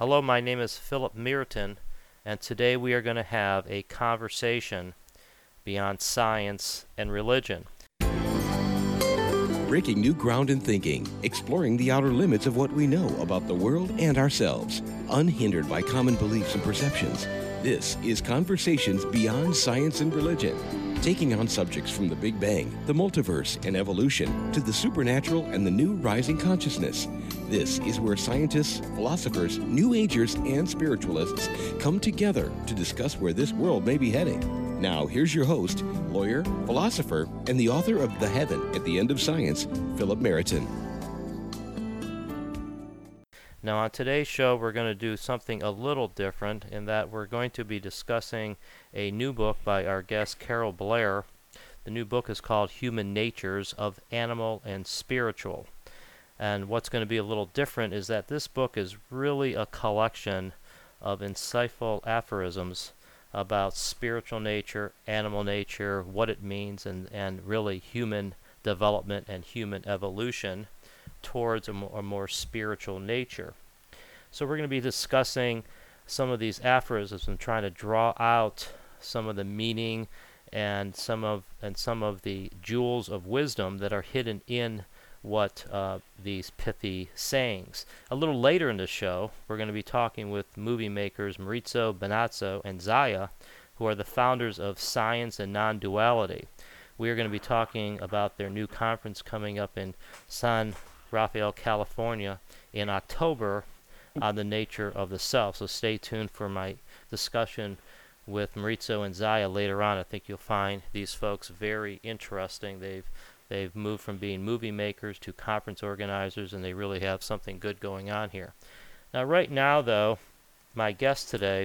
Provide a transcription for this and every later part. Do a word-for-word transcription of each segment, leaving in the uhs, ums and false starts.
Hello, my name is Philip Merton, and today we are going to have a conversation beyond science and religion. Breaking new ground in thinking, exploring the outer limits of what we know about the world and ourselves, unhindered by common beliefs and perceptions. This is Conversations Beyond Science and Religion, taking on subjects from the Big Bang, the multiverse, and evolution, to the supernatural and the new rising consciousness. This is where scientists, philosophers, New Agers, and spiritualists come together to discuss where this world may be heading. Now, here's your host, lawyer, philosopher, and the author of The Heaven at the End of Science, Philip Merton. Now, on today's show, we're going to do something a little different in that we're going to be discussing a new book by our guest, Carol Blair. The new book is called Human Natures of Animal and Spiritual. And what's going to be a little different is that this book is really a collection of insightful aphorisms about spiritual nature, animal nature, what it means, and, and really human development and human evolution towards a more, a more spiritual nature. So we're going to be discussing some of these aphorisms and trying to draw out some of the meaning and some of and some of the jewels of wisdom that are hidden in what uh, these pithy sayings. A little later in the show, we're going to be talking with movie makers Maurizio Bonazzo and Zaya, who are the founders of Science and Non-Duality. We are going to be talking about their new conference coming up in San Rafael, California in October on the nature of the self. So stay tuned for my discussion with Maurizio and Zaya later on. I think you'll find these folks very interesting. They've They've moved from being movie makers to conference organizers, and they really have something good going on here. Now, right now, though, my guest today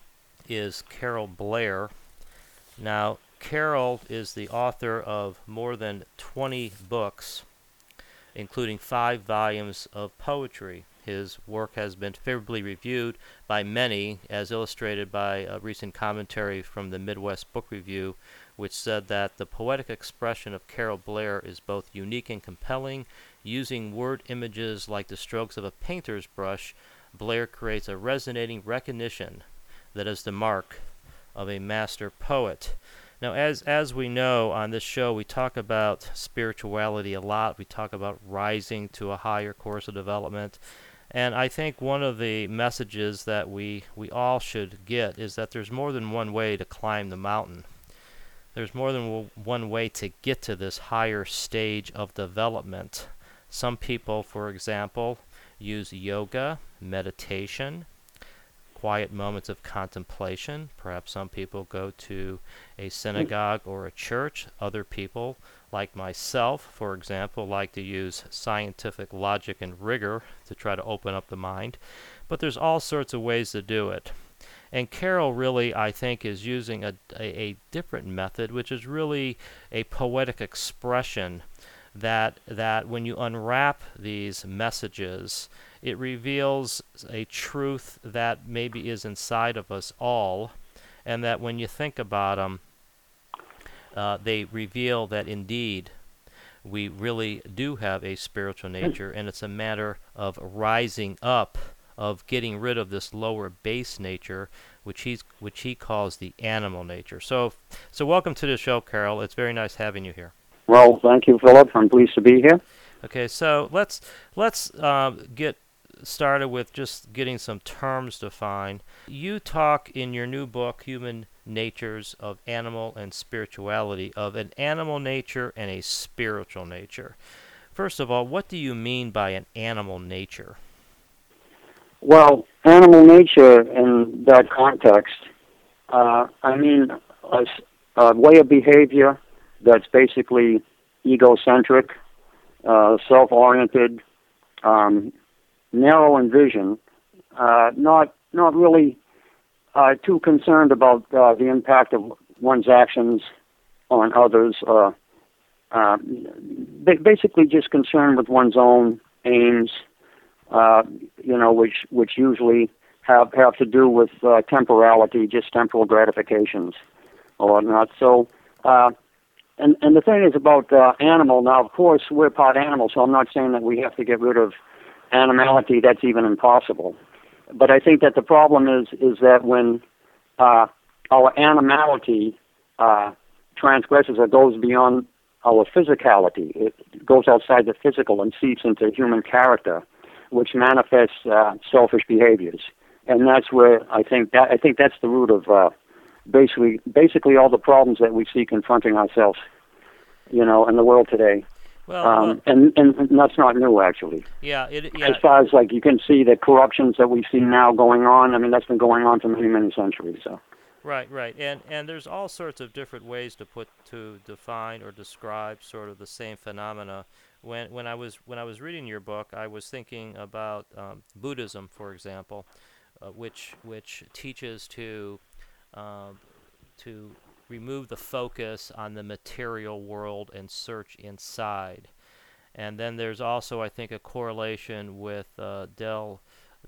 is Carol Blair. Now, Carol is the author of more than twenty books, including five volumes of poetry. His work has been favorably reviewed by many, as illustrated by a recent commentary from the Midwest Book Review, which said that the poetic expression of Carol Blair is both unique and compelling. Using word images like the strokes of a painter's brush, Blair creates a resonating recognition that is the mark of a master poet. Now, as as we know on this show, we talk about spirituality a lot. We talk about rising to a higher course of development. And I think one of the messages that we, we all should get is that there's more than one way to climb the mountain. There's more than w- one way to get to this higher stage of development. Some people, for example, use yoga, meditation, quiet moments of contemplation. Perhaps some people go to a synagogue or a church. Other people, like myself, for example, like to use scientific logic and rigor to try to open up the mind. But there's all sorts of ways to do it. And Carol really, I think, is using a, a, a different method, which is really a poetic expression that that when you unwrap these messages, it reveals a truth that maybe is inside of us all, and that when you think about them, uh, they reveal that indeed we really do have a spiritual nature, and it's a matter of rising up, of getting rid of this lower base nature, which he's which he calls the animal nature. So, so welcome to the show, Carol. It's very nice having you here. Well, thank you, Philip. I'm pleased to be here. Okay, so let's let's uh, get started with just getting some terms defined. You talk in your new book, Human Natures of Animal and Spirituality, of an animal nature and a spiritual nature. First of all, what do you mean by an animal nature? Well, animal nature in that context, uh, I mean a, a way of behavior that's basically egocentric, uh, self-oriented, um, narrow in vision, uh, not not really uh, too concerned about uh, the impact of one's actions on others. Uh, uh, basically, just concerned with one's own aims. Uh, you know, which which usually have have to do with uh, temporality, just temporal gratifications, or whatnot. So. Uh, And and the thing is about uh, animal, now, of course, we're part animal, so I'm not saying that we have to get rid of animality. That's even impossible. but I think that the problem is is that when uh, our animality uh, transgresses or goes beyond our physicality, it goes outside the physical and seeps into human character, which manifests uh, selfish behaviors, and that's where I think that I think that's the root of uh, basically basically all the problems that we see confronting ourselves, you know, in the world today. Well, Um, well and, and and that's not new, actually. yeah, it, yeah. As far as like you can see the corruptions that we see now going on, I mean that's been going on for many many centuries. So. Right, right, and and there's all sorts of different ways to put to define or describe sort of the same phenomena. When when I was when I was reading your book, I was thinking about um, Buddhism, for example, uh, which which teaches to um, to remove the focus on the material world and search inside. And then there's also, I think, a correlation with uh, Del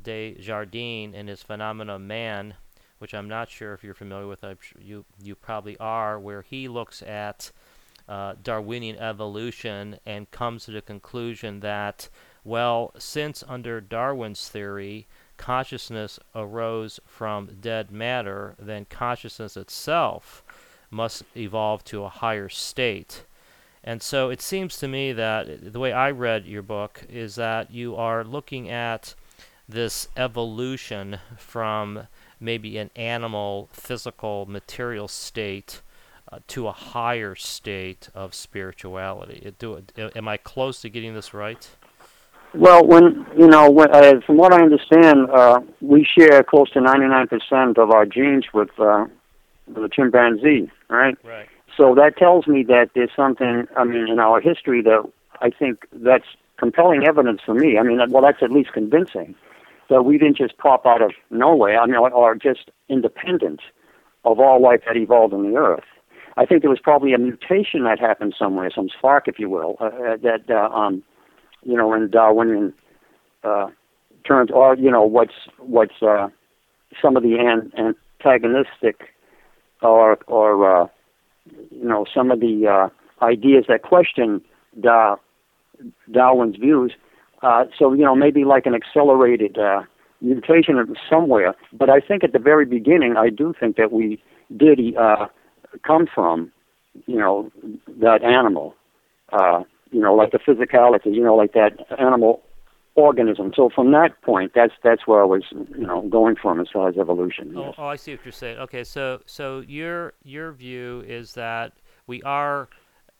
Desjardins and his phenomena man, which I'm not sure if you're familiar with. I'm sure you you probably are, where he looks at uh, Darwinian evolution and comes to the conclusion that, well, since under Darwin's theory, consciousness arose from dead matter, then consciousness itself must evolve to a higher state. And so it seems to me that the way I read your book is that you are looking at this evolution from maybe an animal, physical, material state uh, to a higher state of spirituality. It do, am I close to getting this right? Well, when you know, when, uh, from what I understand, uh, we share close to ninety-nine percent of our genes with uh, the chimpanzee, right? Right. So that tells me that there's something, I mean, in our history that I think that's compelling evidence for me. I mean, well, that's at least convincing that we didn't just pop out of nowhere, I mean, or, or just independent of all life that evolved on the earth. I think there was probably a mutation that happened somewhere, some spark, if you will, uh, that, uh, um, you know, in Darwinian uh, terms, or, you know, what's, what's uh, some of the an- antagonistic or, or uh, you know, some of the uh, ideas that question da- Darwin's views. Uh, so, you know, maybe like an accelerated uh, mutation somewhere. But I think at the very beginning, I do think that we did uh, come from, you know, that animal, uh, you know, like the physicality, you know, like that animal organism. So from that point, that's that's where I was, you know, going from as far as evolution. Oh, Yes. oh, I see what you're saying. Okay, so so your your view is that we are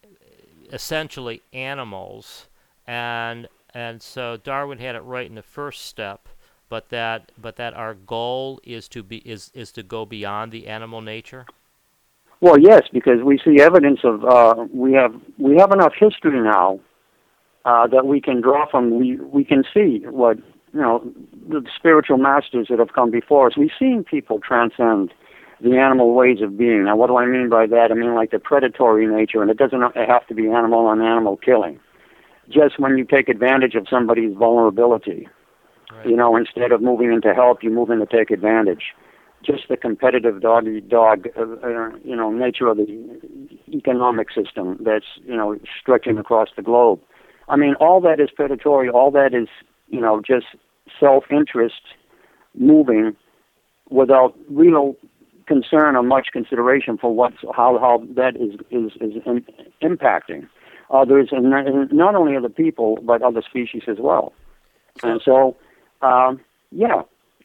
essentially animals, and and so Darwin had it right in the first step, but that but that our goal is to be is is to go beyond the animal nature. Well, yes, because we see evidence of uh, we have we have enough history now uh, that we can draw from. We we can see what, you know, the spiritual masters that have come before us. We've seen people transcend the animal ways of being. Now, what do I mean by that? I mean like the predatory nature, and it doesn't have to be animal on animal killing. Just when you take advantage of somebody's vulnerability, Right. you know, instead of moving in to help, you move in to take advantage. Just the competitive dog-eat-dog, uh, uh, you know, nature of the economic system that's, you know, stretching across the globe. I mean, all that is predatory. All that is, you know, just self-interest moving without real concern or much consideration for what's how how that is is is in, impacting others, and, and not only other people but other species as well. So, And so, um, yeah.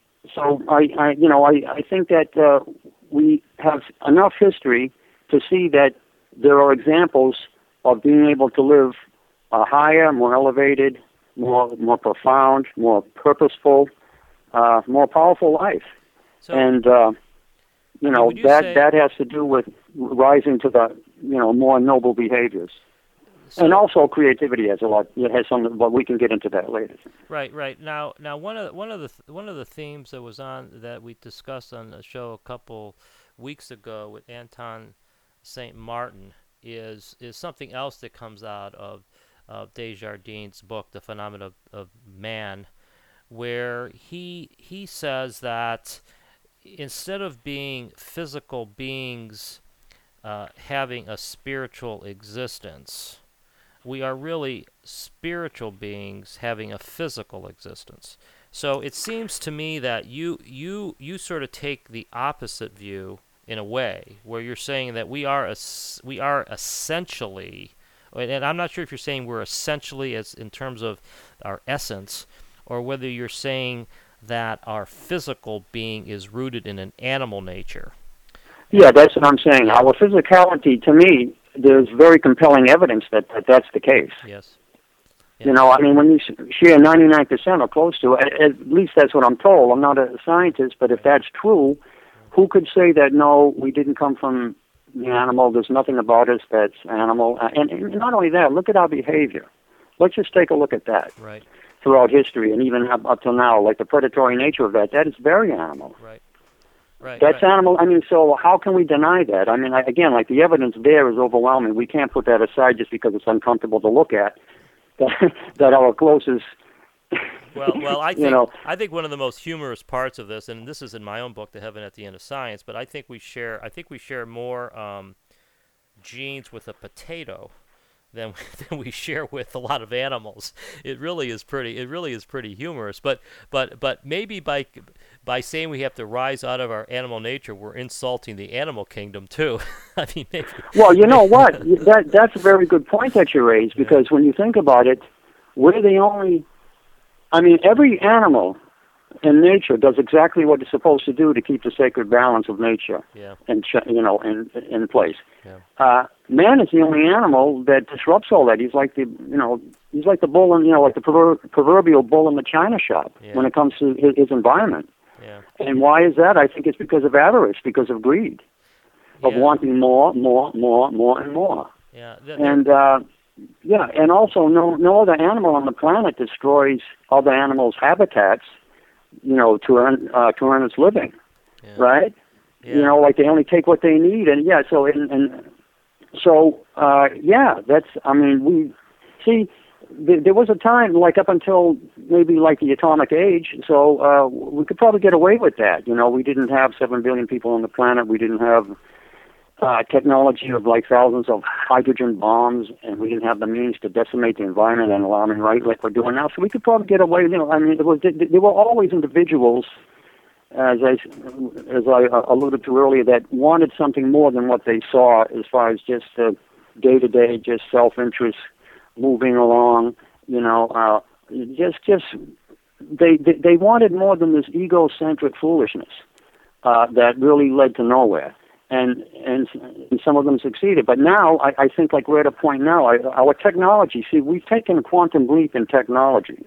So I, I, you know, I, I think that uh, we have enough history to see that there are examples of being able to live a higher, more elevated, more more profound, more purposeful, uh, more powerful life. so And uh, you know, would you that say- that has to do with rising to the, you know, more noble behaviors. so- And also creativity has a lot. It has some, but we can get into that later. Right, right. Now, now one of the, one of the th- one of the themes that was on that we discussed on the show a couple weeks ago with Anton Saint Martin is is something else that comes out of of Desjardins' book, The Phenomena of, of Man, where he he says that instead of being physical beings uh, having a spiritual existence, we are really spiritual beings having a physical existence. So it seems to me that you you you sort of take the opposite view in a way, where you're saying that we are es- we are essentially, and I'm not sure if you're saying we're essentially as in terms of our essence, or whether you're saying that our physical being is rooted in an animal nature. Yeah, that's what I'm saying. Our physicality, to me, there's very compelling evidence that, that that's the case. Yes. You know, I mean, when you share ninety-nine percent or close to it, at least that's what I'm told. I'm not a scientist, but if that's true, who could say that, no, we didn't come from the animal, there's nothing about us that's animal? And, and not only that, look at our behavior. Let's just take a look at that. Right. Throughout history, and even up, up till now, like the predatory nature of that, that is very animal. Right. Right. That's right. animal. I mean, so how can we deny that? I mean, I, again, like the evidence there is overwhelming. We can't put that aside just because it's uncomfortable to look at. That, that our closest. Well, well, I think you know, I think one of the most humorous parts of this, and this is in my own book, The Heaven at the End of Science, but I think we share I think we share more um, genes with a potato than than we share with a lot of animals. It really is pretty. It really is pretty humorous. But but but maybe by by saying we have to rise out of our animal nature, we're insulting the animal kingdom too. I mean, maybe. Well, you know what? that that's a very good point that you raised, because yeah. when you think about it, we're the only. I mean, every animal in nature does exactly what it's supposed to do to keep the sacred balance of nature, yeah. and you know, in in place. Yeah. Uh, man is the only animal that disrupts all that. He's like the you know he's like the bull in you know like the prover- proverbial bull in the china shop yeah. when it comes to his, his environment. Yeah. And why is that? I think it's because of avarice, because of greed, of yeah. wanting more, more, more, more, and more. Yeah. Th- and uh, yeah, and also no no other animal on the planet destroys other animals' habitats, you know, to earn uh, to earn its living, yeah. right? Yeah. You know, like they only take what they need, and yeah, so and, and so uh, yeah, that's. I mean, we see. Th- there was a time, like up until maybe like the atomic age, so uh, we could probably get away with that. You know, we didn't have seven billion people on the planet. We didn't have uh, technology of like thousands of hydrogen bombs, and we didn't have the means to decimate the environment and alarming right like we're doing now. So we could probably get away. You know, I mean, it was, there were always individuals, as I as I alluded to earlier, that wanted something more than what they saw, as far as just the day-to-day, just self-interest, moving along. You know, uh, just just they, they they wanted more than this egocentric foolishness uh, that really led to nowhere. And, and and some of them succeeded. But now, I, I think like we're at a point now, I, our technology, see, we've taken a quantum leap in technology.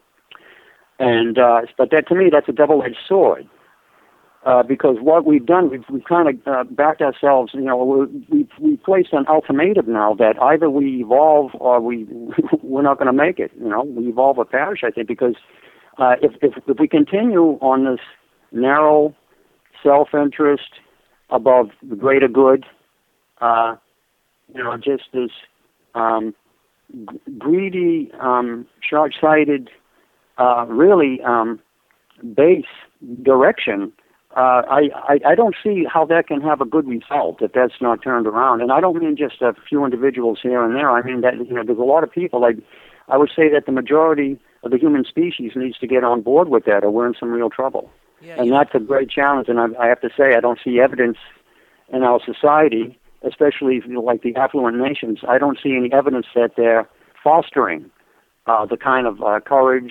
And, uh, but that to me, that's a double-edged sword. Uh, because what we've done, we've, we've kind of uh, backed ourselves, you know, we've, we've placed an ultimatum now that either we evolve or we, we're not going to make it, you know, we evolve or perish, I think, because uh, if, if, if we continue on this narrow self-interest, above the greater good, uh, you know, just this um, g- greedy, um, short-sighted, uh, really um, base direction. Uh, I, I I don't see how that can have a good result if that's not turned around. And I don't mean just a few individuals here and there. I mean that you know there's a lot of people. Like I would say that the majority of the human species needs to get on board with that, or we're in some real trouble. Yeah, and yeah. that's a great challenge, and I, I have to say I don't see evidence in our society, especially you know, like the affluent nations. I don't see any evidence that they're fostering uh, the kind of uh, courage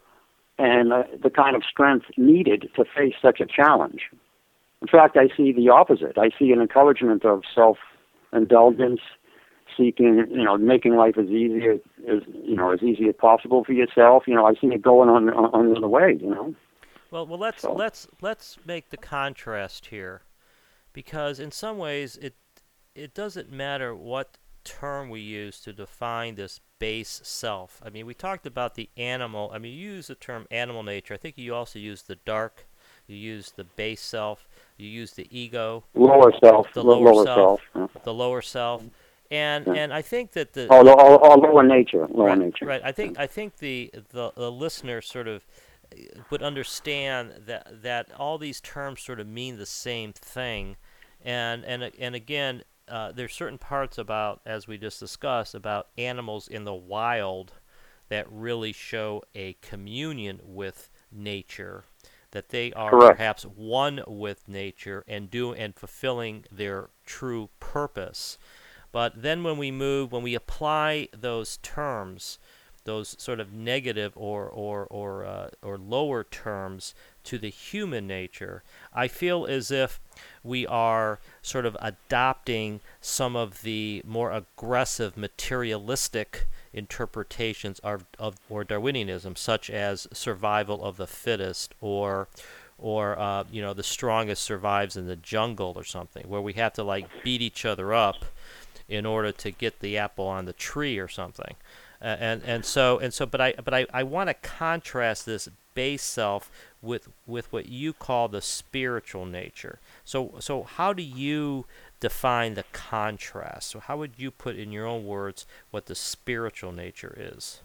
and uh, the kind of strength needed to face such a challenge. In fact, I see the opposite. I see an encouragement of self-indulgence, seeking, you know, making life as easy as, as you know as easy as possible for yourself. You know, I see it going on on, on the other way. You know. Well, well, let's So. let's let's make the contrast here, because in some ways it it doesn't matter what term we use to define this base self. I mean, we talked about the animal. I mean, you use the term animal nature. I think you also use the dark. You use the base self. You use the ego. Lower self. The lo- lower, lower self. self. Yeah. The lower self. And Yeah. and I think that the Oh, lo- oh, oh, lower nature. Lower right, nature. right. I think I think the, the the listener sort of would understand that that all these terms sort of mean the same thing, and and and again, uh, there's certain parts about, as we just discussed, about animals in the wild that really show a communion with nature, that they are Correct. perhaps one with nature and do and fulfilling their true purpose. But then when we move, when we apply those terms, those sort of negative or or or uh, or lower terms to the human nature, I feel as if we are sort of adopting some of the more aggressive materialistic interpretations of, of or Darwinianism, such as survival of the fittest, or or uh, you know, the strongest survives in the jungle or something, where we have to like beat each other up in order to get the apple on the tree or something. Uh, and and so and so but I but I, I want to contrast this base self with with what you call the spiritual nature. So so how do you define the contrast? So how would you put in your own words what the spiritual nature is?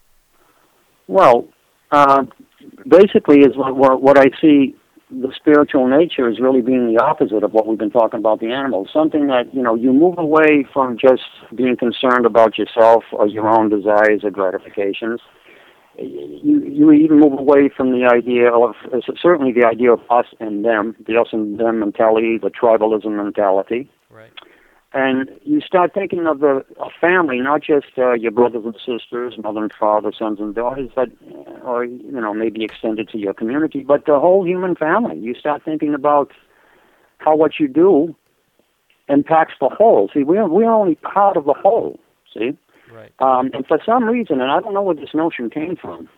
Well, uh, basically, is what, what what I see. The spiritual nature is really being the opposite of what we've been talking about the animals. Something that, you know, you move away from just being concerned about yourself or your own desires or gratifications. You you even move away from the idea of, certainly the idea of us and them, the us and them mentality, the tribalism mentality. Right. And you start thinking of the a family, not just uh, your brothers and sisters, mother and father, sons and daughters, but or you know, maybe extended to your community, but the whole human family. You start thinking about how what you do impacts the whole. See, we're we're only part of the whole. See, right. Um, and for some reason, and I don't know where this notion came from,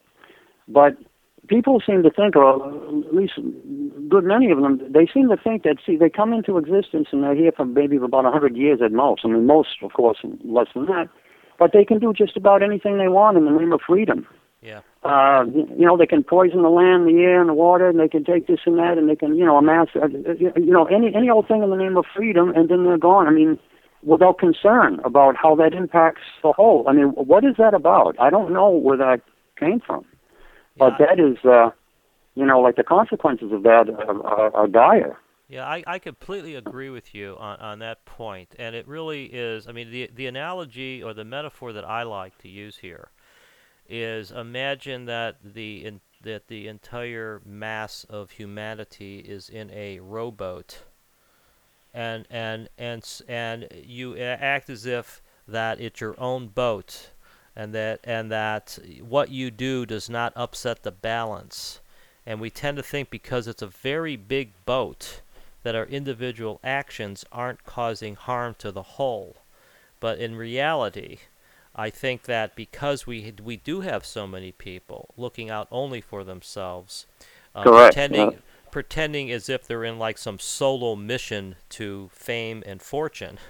but people seem to think, or at least a good many of them, they seem to think that, see, they come into existence and they're here for maybe about one hundred years at most. I mean, most, of course, less than that. But they can do just about anything they want in the name of freedom. Yeah. Uh, you know, they can poison the land, the air, and the water, and they can take this and that, and they can, you know, amass, uh, you know, any any old thing in the name of freedom, and then they're gone. I mean, without concern about how that impacts the whole. I mean, what is that about? I don't know where that came from. But Yeah. that is, uh, you know, like the consequences of that are, are, are dire. Yeah, I, I completely agree with you on, on that point. And it really is, I mean, the, the analogy or the metaphor that I like to use here is, imagine that the in, that the entire mass of humanity is in a rowboat, and and and s- and you act as if that it's your own boat, and that and that what you do does not upset the balance. And we tend to think, because it's a very big boat, that our individual actions aren't causing harm to the whole. But in reality, I think that because we we do have so many people looking out only for themselves, uh, Correct. pretending Yeah. pretending as if they're in like some solo mission to fame and fortune,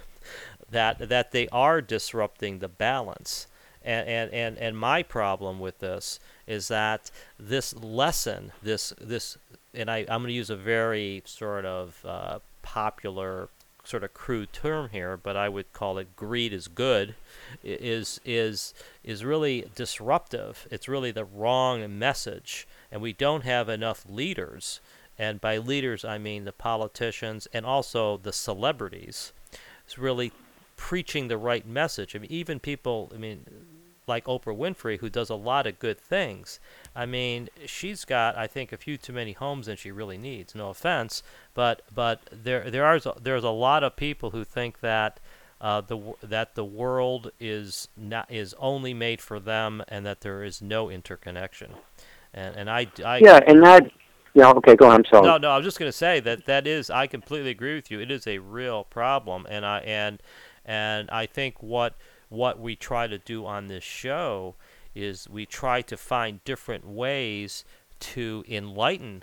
that that they are disrupting the balance. And, and, and, and my problem with this is that this lesson, this this, and I, I'm going to use a very sort of uh, popular, sort of crude term here, but I would call it greed is good, i- is is is really disruptive. It's really the wrong message, and we don't have enough leaders. And by leaders, I mean the politicians and also the celebrities. It's really preaching the right message. I mean, even people, I mean, like Oprah Winfrey, who does a lot of good things. I mean, she's got, I think, a few too many homes than she really needs. No offense, but but there there are there's a lot of people who think that uh, the w- that the world is not is only made for them, and that there is no interconnection. And and I, I Yeah, and that, yeah, okay, go on, I'm sorry. no, no, I was just going to say that that is, I completely agree with you. It is a real problem, and I and and I think what what we try to do on this show is we try to find different ways to enlighten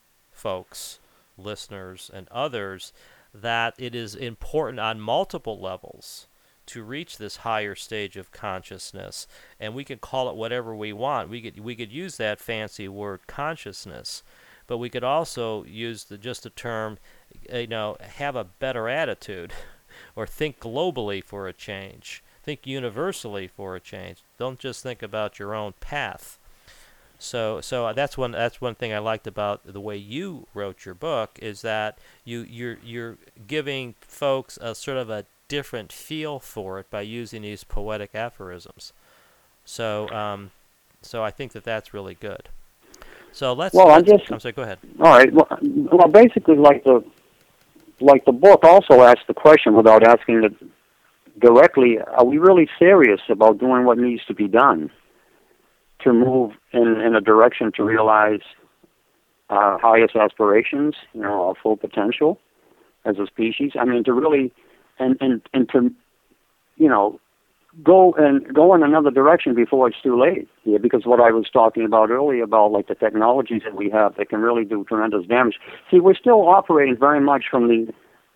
folks, listeners, and others, that it is important on multiple levels to reach this higher stage of consciousness, and we can call it whatever we want. We could we could use that fancy word consciousness, but we could also use the just the term, you know, have a better attitude, or think globally for a change, think universally for a change. Don't just think about your own path. So, so that's one that's one thing I liked about the way you wrote your book, is that you you're you're giving folks a sort of a different feel for it by using these poetic aphorisms. So, um, so I think that that's really good. So let's. Well, I'm let's just. I'm sorry. Go ahead. All right. Well, well, basically, like the like the book also asks the question without asking it directly: are we really serious about doing what needs to be done to move in in a direction to realize our highest aspirations, you know, our full potential as a species? I mean, to really and and and to you know. go and go in another direction before it's too late. Yeah, because what I was talking about earlier about like the technologies that we have that can really do tremendous damage. See, we're still operating very much from the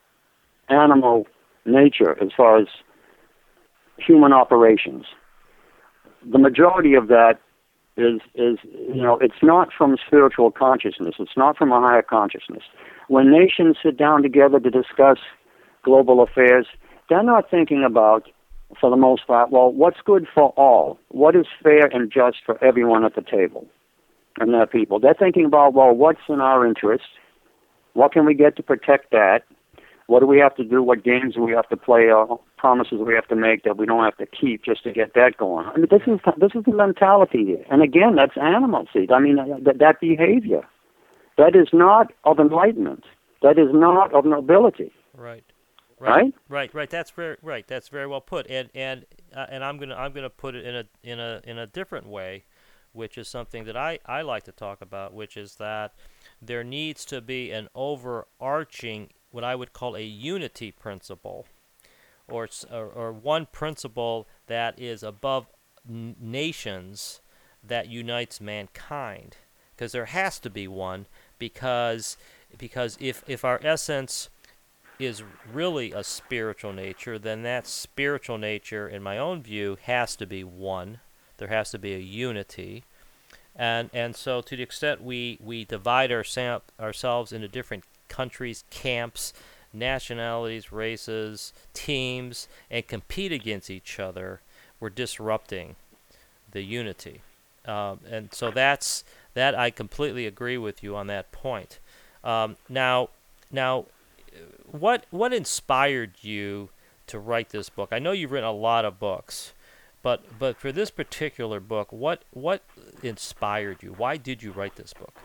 animal nature as far as human operations. The majority of that is is you know, it's not from spiritual consciousness. It's not from a higher consciousness. When nations sit down together to discuss global affairs, they're not thinking about, for the most part, well, what's good for all? What is fair and just for everyone at the table and their people? They're thinking about, well, what's in our interest? What can we get to protect that? What do we have to do? What games do we have to play? Or promises we have to make that we don't have to keep just to get that going? I mean, this is this is the mentality here. And again, that's animal seed. I mean, that, that behavior, that is not of enlightenment. That is not of nobility. Right. Right? Right, right, right. That's very right. That's very well put. And and uh, and I'm gonna I'm gonna put it in a in a in a different way, which is something that I, I like to talk about, which is that there needs to be an overarching, what I would call a unity principle, or or, or one principle that is above n- nations that unites mankind, because there has to be one, because because if if our essence is really a spiritual nature, then that spiritual nature, in my own view, has to be one. There has to be a unity. And and so to the extent we, we divide our, ourselves into different countries, camps, nationalities, races, teams, and compete against each other, we're disrupting the unity. Um, and so that's that I completely agree with you on that point. Um, now, now, What what inspired you to write this book? I know you've written a lot of books, but but for this particular book, what what inspired you? Why did you write this book?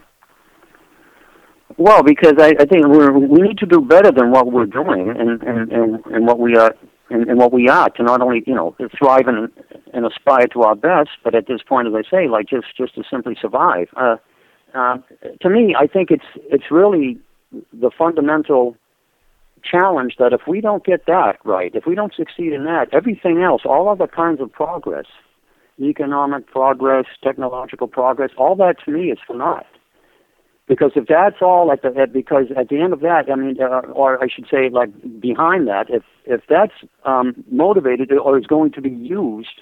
Well, because I, I think we're, we need to do better than what we're doing, and and, and, and what we are, and, and what we are, to not only you know thrive and, and aspire to our best, but at this point, as I say, like just just to simply survive. Uh, uh, to me, I think it's it's really the fundamental challenge that if we don't get that right, if we don't succeed in that, everything else, all other kinds of progress, economic progress, technological progress, all that to me is for naught. Because if that's all at the at, because at the end of that, I mean, uh, or I should say, like behind that, if if that's um, motivated or is going to be used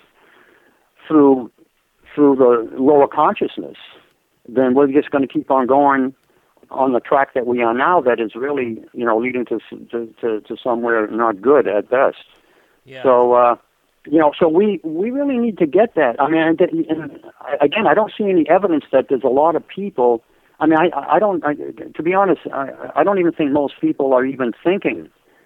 through through the lower consciousness, then we're just going to keep on going on the track that we are now, that is really, you know, leading to to, to, to somewhere not good at best. Yeah. So, uh, you know, so we, we really need to get that. I mean, and, and again, I don't see any evidence that there's a lot of people. I mean, I I don't. I, to be honest, I I don't even think most people are even thinking,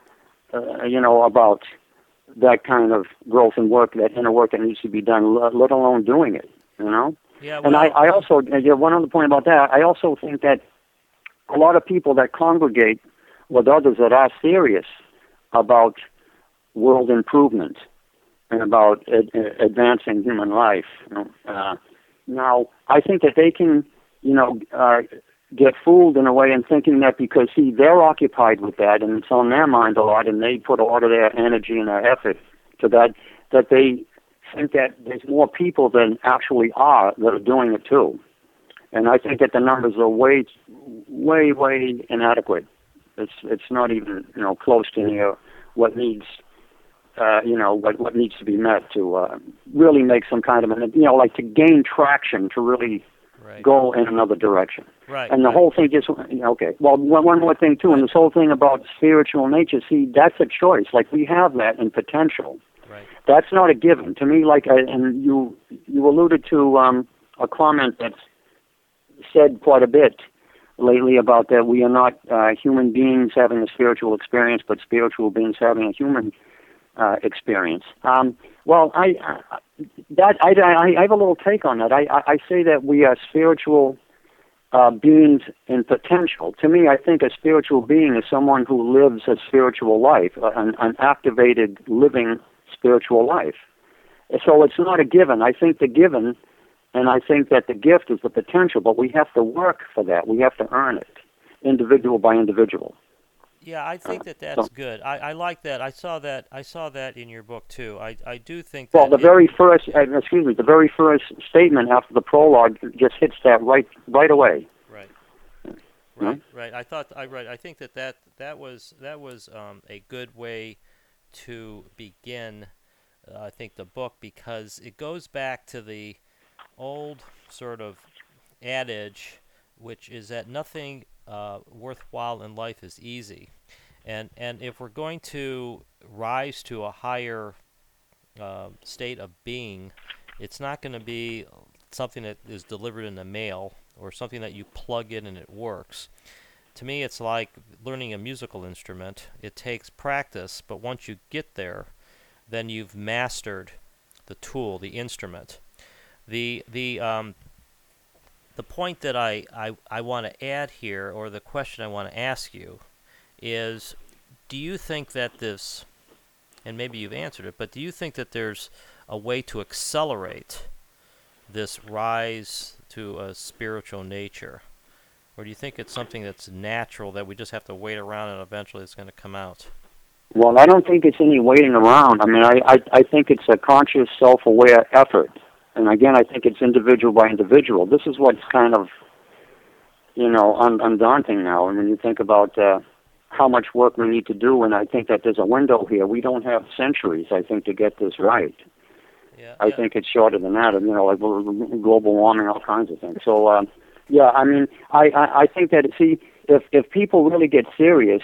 uh, you know, about that kind of growth and work, that inner work that needs to be done, let alone doing it. You know. Yeah. Well, and I I also yeah, one other point about that. I also think that a lot of people that congregate with others that are serious about world improvement and about ad- advancing human life. You know, uh, now, I think that they can, you know, uh, get fooled in a way in thinking that because, see, they're occupied with that and it's on their mind a lot and they put a lot of their energy and their effort to that, that they think that there's more people than actually are that are doing it too. And I think that the numbers are way, way, way inadequate. It's it's not even you know close to near what needs, uh, you know, what what needs to be met to uh, really make some kind of an you know like to gain traction to really right. go in another direction. Right. And the right. whole thing just okay. Well, one one more thing too, right. and this whole thing about spiritual nature. See, that's a choice. Like we have that in potential. Right. That's not a given to me. Like I, and you you alluded to um, a comment that's said quite a bit lately about that we are not uh, human beings having a spiritual experience, but spiritual beings having a human uh, experience. Um, well, I, I that I, I, I have a little take on that. I, I, I say that we are spiritual uh, beings in potential. To me, I think a spiritual being is someone who lives a spiritual life, an, an activated, living spiritual life. So it's not a given. I think the given, and I think that the gift is the potential, but we have to work for that. We have to earn it, individual by individual. Yeah, I think that that's good. I, I like that. I saw that. I saw that in your book too. I, I do think that. Well, the it, very first, uh, excuse me, the very first statement after the prologue just hits that right, right away. Right. Hmm? Right. Right. I thought. I right. I think that that, that was that was um, a good way to begin. Uh, I think the book, because it goes back to the old sort of adage, which is that nothing uh, worthwhile in life is easy. And and if we're going to rise to a higher uh, state of being, it's not going to be something that is delivered in the mail or something that you plug in and it works. To me, it's like learning a musical instrument. It takes practice, but once you get there, then you've mastered the tool, the instrument. The the um, the point that I, I, I want to add here, or the question I want to ask you, is do you think that this, and maybe you've answered it, but do you think that there's a way to accelerate this rise to a spiritual nature? Or do you think it's something that's natural that we just have to wait around and eventually it's going to come out? Well, I don't think it's any waiting around. I mean, I, I, I think it's a conscious, self-aware effort. And again, I think it's individual by individual. This is what's kind of, you know, un- undaunting now. And when you think about uh, how much work we need to do, and I think that there's a window here. We don't have centuries, I think, to get this right. Yeah, I yeah. think it's shorter than that, and, you know, like global warming, all kinds of things. So, uh, yeah, I mean, I, I, I think that, see, if, if people really get serious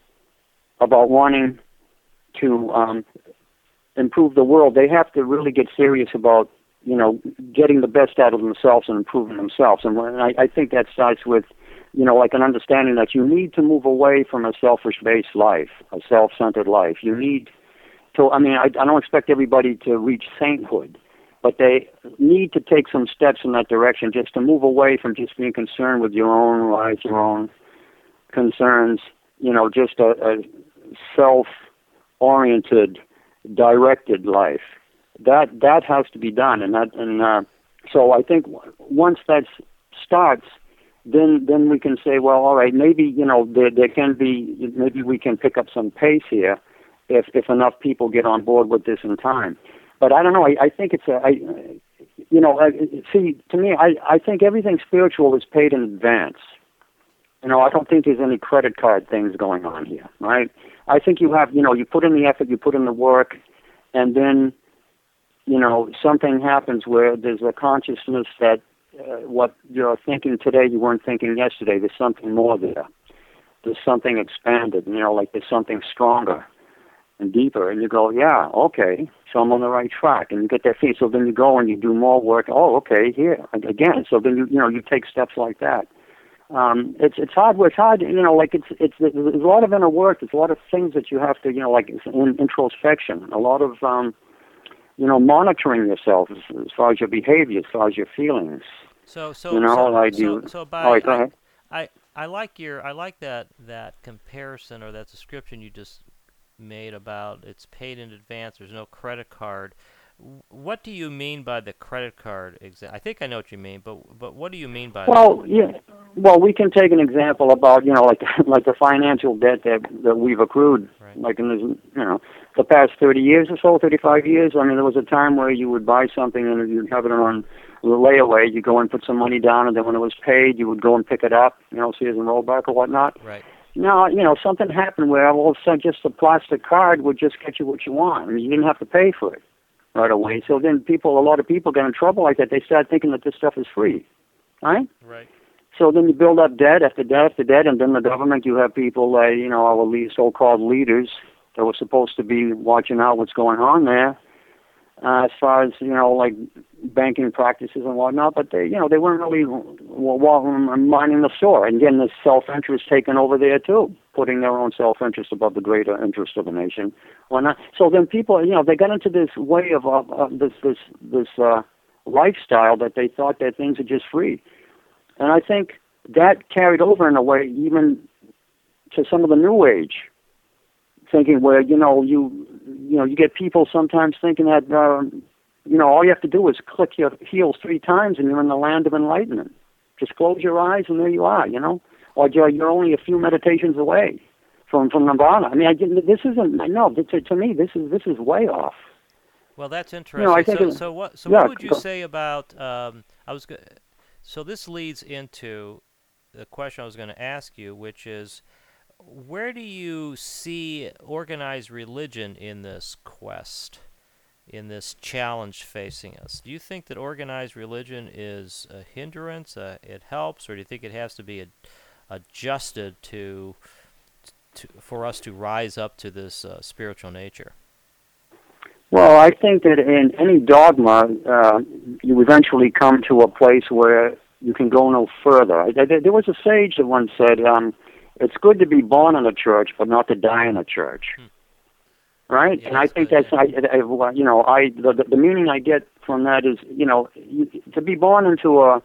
about wanting to um, improve the world, they have to really get serious about, you know, getting the best out of themselves and improving themselves. And when I, I think that starts with, you know, like an understanding that you need to move away from a selfish-based life, a self-centered life. You need to, I mean, I, I don't expect everybody to reach sainthood, but they need to take some steps in that direction just to move away from just being concerned with your own life, your own concerns, you know, just a, a self-oriented, directed life. That that has to be done, and that and uh, so I think once that starts, then then we can say, well, all right, maybe you know there there can be maybe we can pick up some pace here, if if enough people get on board with this in time. But I don't know. I, I think it's a, I, you know, I, see to me, I I think everything spiritual is paid in advance. You know, I don't think there's any credit card things going on here, right? I think you have, you know, you put in the effort, you put in the work, and then, you know, something happens where there's a consciousness that uh, what you're thinking today you weren't thinking yesterday. There's something more there. There's something expanded, you know, like there's something stronger and deeper. And you go, yeah, okay, so I'm on the right track. And you get that feeling. So then you go and you do more work. Oh, okay, here, again. So then, you you know, you take steps like that. Um, it's it's hard. It's hard. You know, like it's it's there's a lot of inner work. There's a lot of things that you have to, you know, like in, introspection. A lot of um, you know, monitoring yourself as, as far as your behavior, as far as your feelings. So so you know, so, I do. so, so by All right, go I, ahead. I I like your I like that that comparison or that description you just made about it's paid in advance. There's no credit card. What do you mean by the credit card? Exa- I think I know what you mean, but but what do you mean by Well, that? yeah. Well, we can take an example about, you know, like like the financial debt that that we've accrued, Right. like in the, you know, the past thirty years or so, thirty-five years. I mean, there was a time where you would buy something and you'd have it on layaway. You go and put some money down, and then when it was paid, you would go and pick it up, you know, see it as a rollback or whatnot. Right. Now, you know, something happened where all of a sudden just a plastic card would just get you what you want. I mean, you didn't have to pay for it right away. So then people, a lot of people get in trouble like that. They start thinking that this stuff is free, right? Right. So then you build up debt after debt after debt, and then the government, you have people, uh, you know, our lead, so-called leaders that were supposed to be watching out what's going on there, uh, as far as, you know, like banking practices and whatnot, but they, you know, they weren't really w- w- minding the store. And again, this self-interest taken over there too, putting their own self-interest above the greater interest of the nation. Whatnot. So then people, you know, they got into this way of, of, of this this this uh, lifestyle that they thought that things are just free. And I think that carried over in a way even to some of the New Age thinking, where you know you you know you get people sometimes thinking that uh, you know all you have to do is click your heels three times and you're in the land of enlightenment. Just close your eyes and there you are, you know, or you're, you're only a few meditations away from from nirvana. I mean, I, this isn't. No, to, to me, this is this is way off. Well, that's interesting. You know, I think so, it, so what? So, yeah, what would you go, say about? Um, I was. Go- so this leads into the question I was going to ask you, which is, where do you see organized religion in this quest, in this challenge facing us? Do you think that organized religion is a hindrance, uh, it helps, or do you think it has to be ad- adjusted to, to for us to rise up to this uh, spiritual nature? Well, I think that in any dogma, uh, you eventually come to a place where you can go no further. I, I, there was a sage that once said, um, "It's good to be born in a church, but not to die in a church." Hmm. Right? Yeah, and I think good, that's, yeah. I, I, you know, I the, the meaning I get from that is, you know, you, to be born into a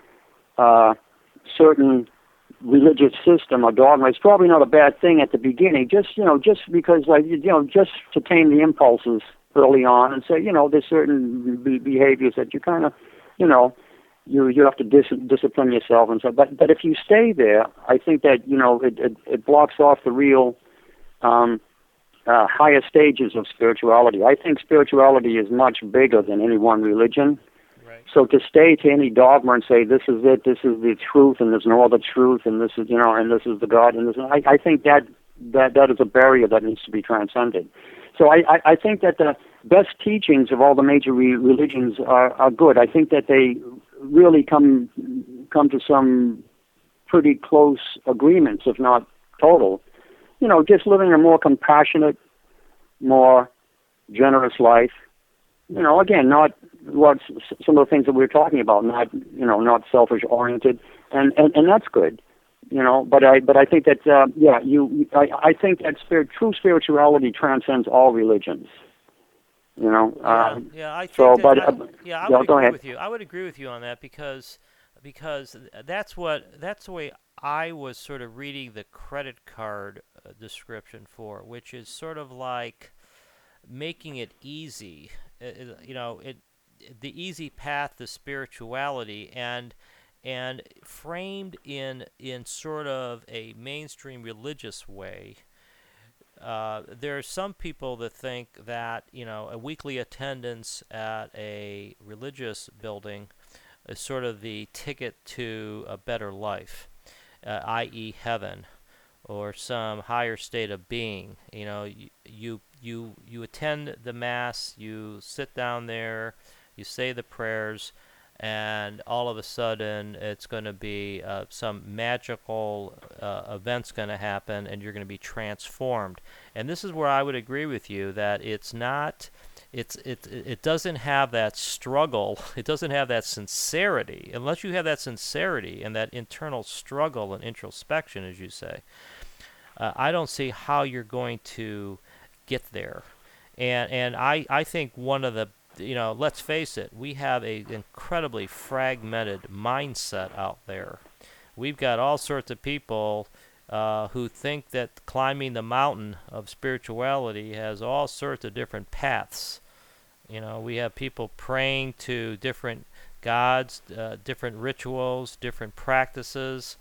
uh, certain religious system or dogma is probably not a bad thing at the beginning. Just, you know, just because, like, you know, just to tame the impulses early on and say, you know, there's certain be- behaviors that you kind of, you know, you you have to dis- discipline yourself and so. But but if you stay there, I think that, you know, it it, it blocks off the real um, uh, higher stages of spirituality. I think spirituality is much bigger than any one religion. Right. So to stay to any dogma and say this is it, this is the truth, and there's no other truth, and this is, you know, and this is the God, and this, I, I think that that that is a barrier that needs to be transcended. So I, I, I think that the best teachings of all the major re- religions are, are good. I think that they really come come to some pretty close agreements, if not total. You know, just living a more compassionate, more generous life. You know, again, not what some of the things that we were talking about, not, you know, not selfish oriented, and, and, and that's good. You know, but I but I think that uh, yeah, you I, I think that spirit, true spirituality transcends all religions. You know. Yeah, Um, yeah. I think so, that but I, uh, yeah, I yeah, would go agree ahead. with you. I would agree with you on that because because that's what that's the way I was sort of reading the credit card uh, description for, which is sort of like making it easy. Uh, uh, you know, it the easy path to spirituality, and and framed in in sort of a mainstream religious way. Uh, there are some people that think that, you know, a weekly attendance at a religious building is sort of the ticket to a better life, uh, that is heaven or some higher state of being. You know, you, you you you attend the mass, you sit down there, you say the prayers, and all of a sudden it's going to be uh, some magical uh, event's going to happen, and you're going to be transformed. And this is where I would agree with you that it's not, it's it it doesn't have that struggle, it doesn't have that sincerity. Unless you have that sincerity and that internal struggle and introspection, as you say, uh, I don't see how you're going to get there. And and I I think one of the, you know, let's face it, we have a incredibly fragmented mindset out there. We've got all sorts of people uh, who think that climbing the mountain of spirituality has all sorts of different paths. You know, we have people praying to different gods, uh, different rituals, different practices,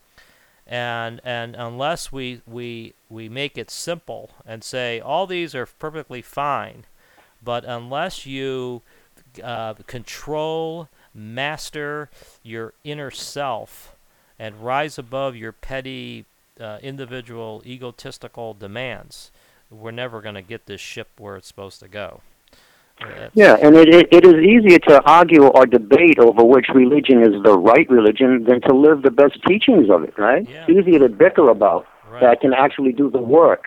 and and unless we we we make it simple and say all these are perfectly fine, but unless you uh, control, master your inner self, and rise above your petty, uh, individual, egotistical demands, we're never going to get this ship where it's supposed to go. That's Yeah, and it, it it is easier to argue or debate over which religion is the right religion than to live the best teachings of it, right? Yeah. It's easier to bicker about right. that can actually do the work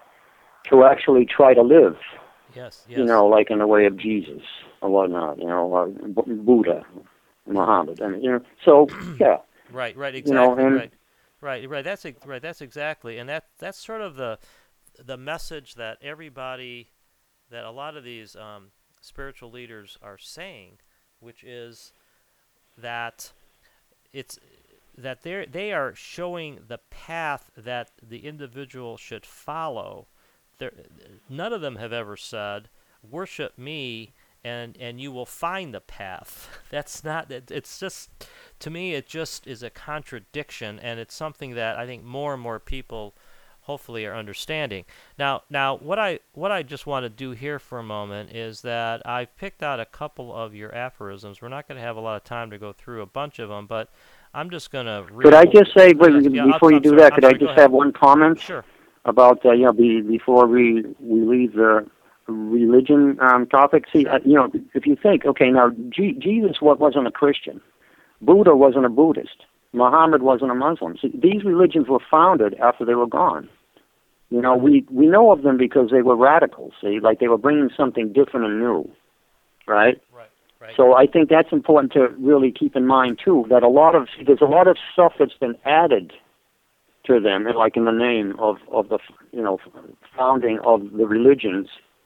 to actually try to live, Yes, yes. you know, like in the way of Jesus or whatnot, you know, or B- Buddha, Muhammad, and you know, so yeah, Right, right, exactly, you know, and right, right, right. That's ex- right. That's exactly, and that that's sort of the the message that everybody, that a lot of these um, spiritual leaders are saying, which is that it's that they they are showing the path that the individual should follow. There, none of them have ever said, "Worship me, and and you will find the path." That's not. It, it's just, to me, it just is a contradiction, and it's something that I think more and more people, hopefully, are understanding. Now, now, what I what I just want to do here for a moment is that I've picked out a couple of your aphorisms. We're not going to have a lot of time to go through a bunch of them, but I'm just going to read. Could I just say, but yeah, before I'm, you I'm do sorry, that, I'm could sorry, I just ahead. have one comment? Sure. About, uh, you know, be, before we, we leave the religion um, topic. See, Sure. uh, you know, if you think, okay, now, G- Jesus wasn't a Christian. Buddha wasn't a Buddhist. Muhammad wasn't a Muslim. See, these religions were founded after they were gone. You know, we, we know of them because they were radicals, see, like they were bringing something different and new, right? Right, right. So I think that's important to really keep in mind, too, that a lot of, there's a lot of stuff that's been added to them, and like in the name of, of the, you know, founding of the religions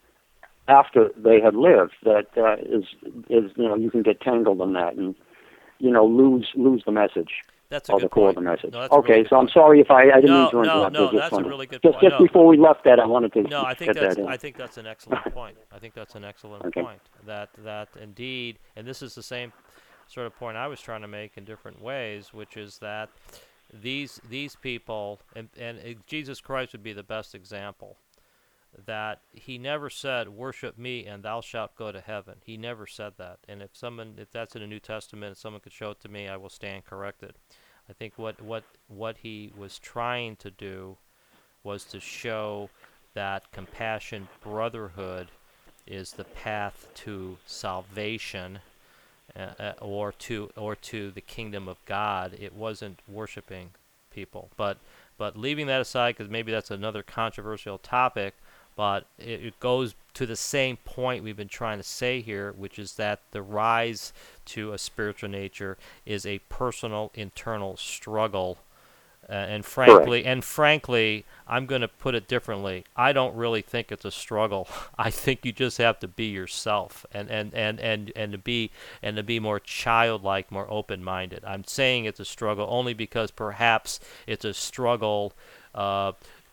after they had lived, that uh, is, is, you know, you can get tangled in that and, you know, lose lose the message. That's a or good the core point. of the message. No, that's a okay, really good so I'm point. sorry if I, I didn't No, mean to no, interrupt. no, I just that's a wanted- really good just, point. Just No. before we left that, I wanted to No, I think get that's that in. I think that's an excellent point. I think that's an excellent Okay. point. That that indeed, and this is the same sort of point I was trying to make in different ways, which is that these these people, and, and uh, Jesus Christ would be the best example, that he never said, "Worship me and thou shalt go to heaven." He never said that. And if someone, if that's in the New Testament, if someone could show it to me, I will stand corrected. I think what what what he was trying to do was to show that compassion, brotherhood, is the path to salvation, uh, uh, or to or to the kingdom of God. It wasn't worshiping people, but but leaving that aside, because maybe that's another controversial topic, but it, it goes to the same point we've been trying to say here, which is that the rise to a spiritual nature is a personal, internal struggle. Uh, and frankly, Correct. and frankly, I'm going to put it differently. I don't really think it's a struggle. I think you just have to be yourself, and, and, and, and, and to be and to be more childlike, more open-minded. I'm saying it's a struggle only because perhaps it's a struggle uh,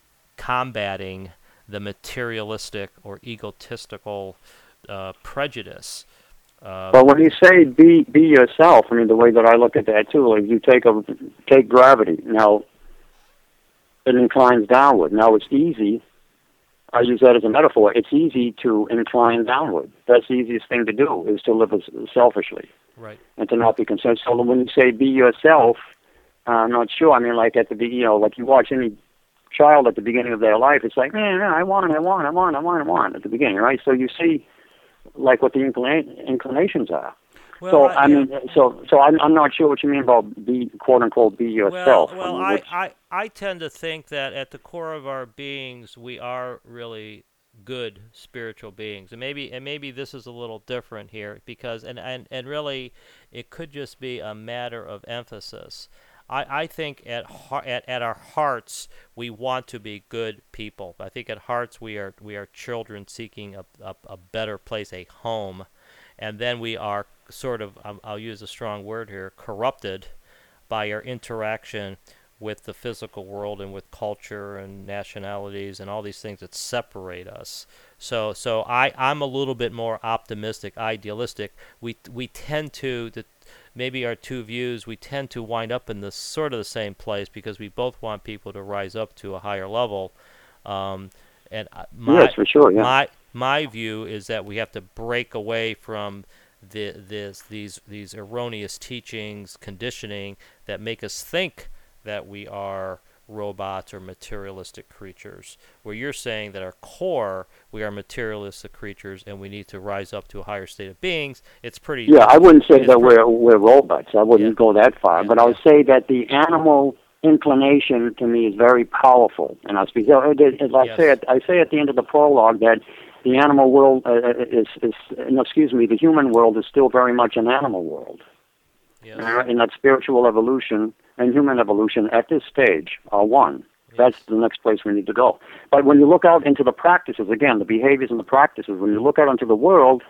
combating the materialistic or egotistical uh, prejudice. Uh, But when you say be be yourself, I mean the way that I look at that too, like you take a take gravity. Now it inclines downward. Now it's easy. I use that as a metaphor. It's easy to incline downward. That's the easiest thing to do is to live as selfishly, right. and to not be concerned. So when you say be yourself, uh, I'm not sure. I mean, like at the be, you know, like you watch any child at the beginning of their life, it's like, man, I want, I want, I want, I want, I want at the beginning, right? So you see, like what the inclina- inclinations are. Well, so I, I mean, yeah. so so I'm I'm not sure what you mean about be quote unquote be yourself. Well, well, I, mean, I, what's- I, I tend to think that at the core of our beings, we are really good spiritual beings, and maybe and maybe this is a little different here because and and, and really, it could just be a matter of emphasis. I, I think at, heart, at at our hearts we want to be good people. I think at hearts we are we are children seeking a, a, a better place, a home, and then we are sort of, um, I'll use a strong word here, corrupted by our interaction with the physical world and with culture and nationalities and all these things that separate us. So so I, I'm a little bit more optimistic, idealistic. We we tend to, the, maybe our two views, we tend to wind up in the sort of the same place because we both want people to rise up to a higher level. Um, and my, yes, for sure. Yeah. my my view is that we have to break away from the this these these erroneous teachings, conditioning that make us think that we are robots or materialistic creatures, where you're saying that our core, we are materialistic creatures and we need to rise up to a higher state of beings. It's pretty... Yeah, I wouldn't say it's that pretty, we're we're robots. I wouldn't Yeah. go that far. Yeah, but I would yeah. say that the animal inclination to me is very powerful. And I speak. I Yes. say at, I say at the end of the prologue that the animal world uh, is is no, excuse me, the human world is still very much an animal world. Yes. Uh, in that spiritual evolution and human evolution at this stage are one. That's the next place we need to go. But when you look out into the practices, again, the behaviors and the practices, when you look out into the world,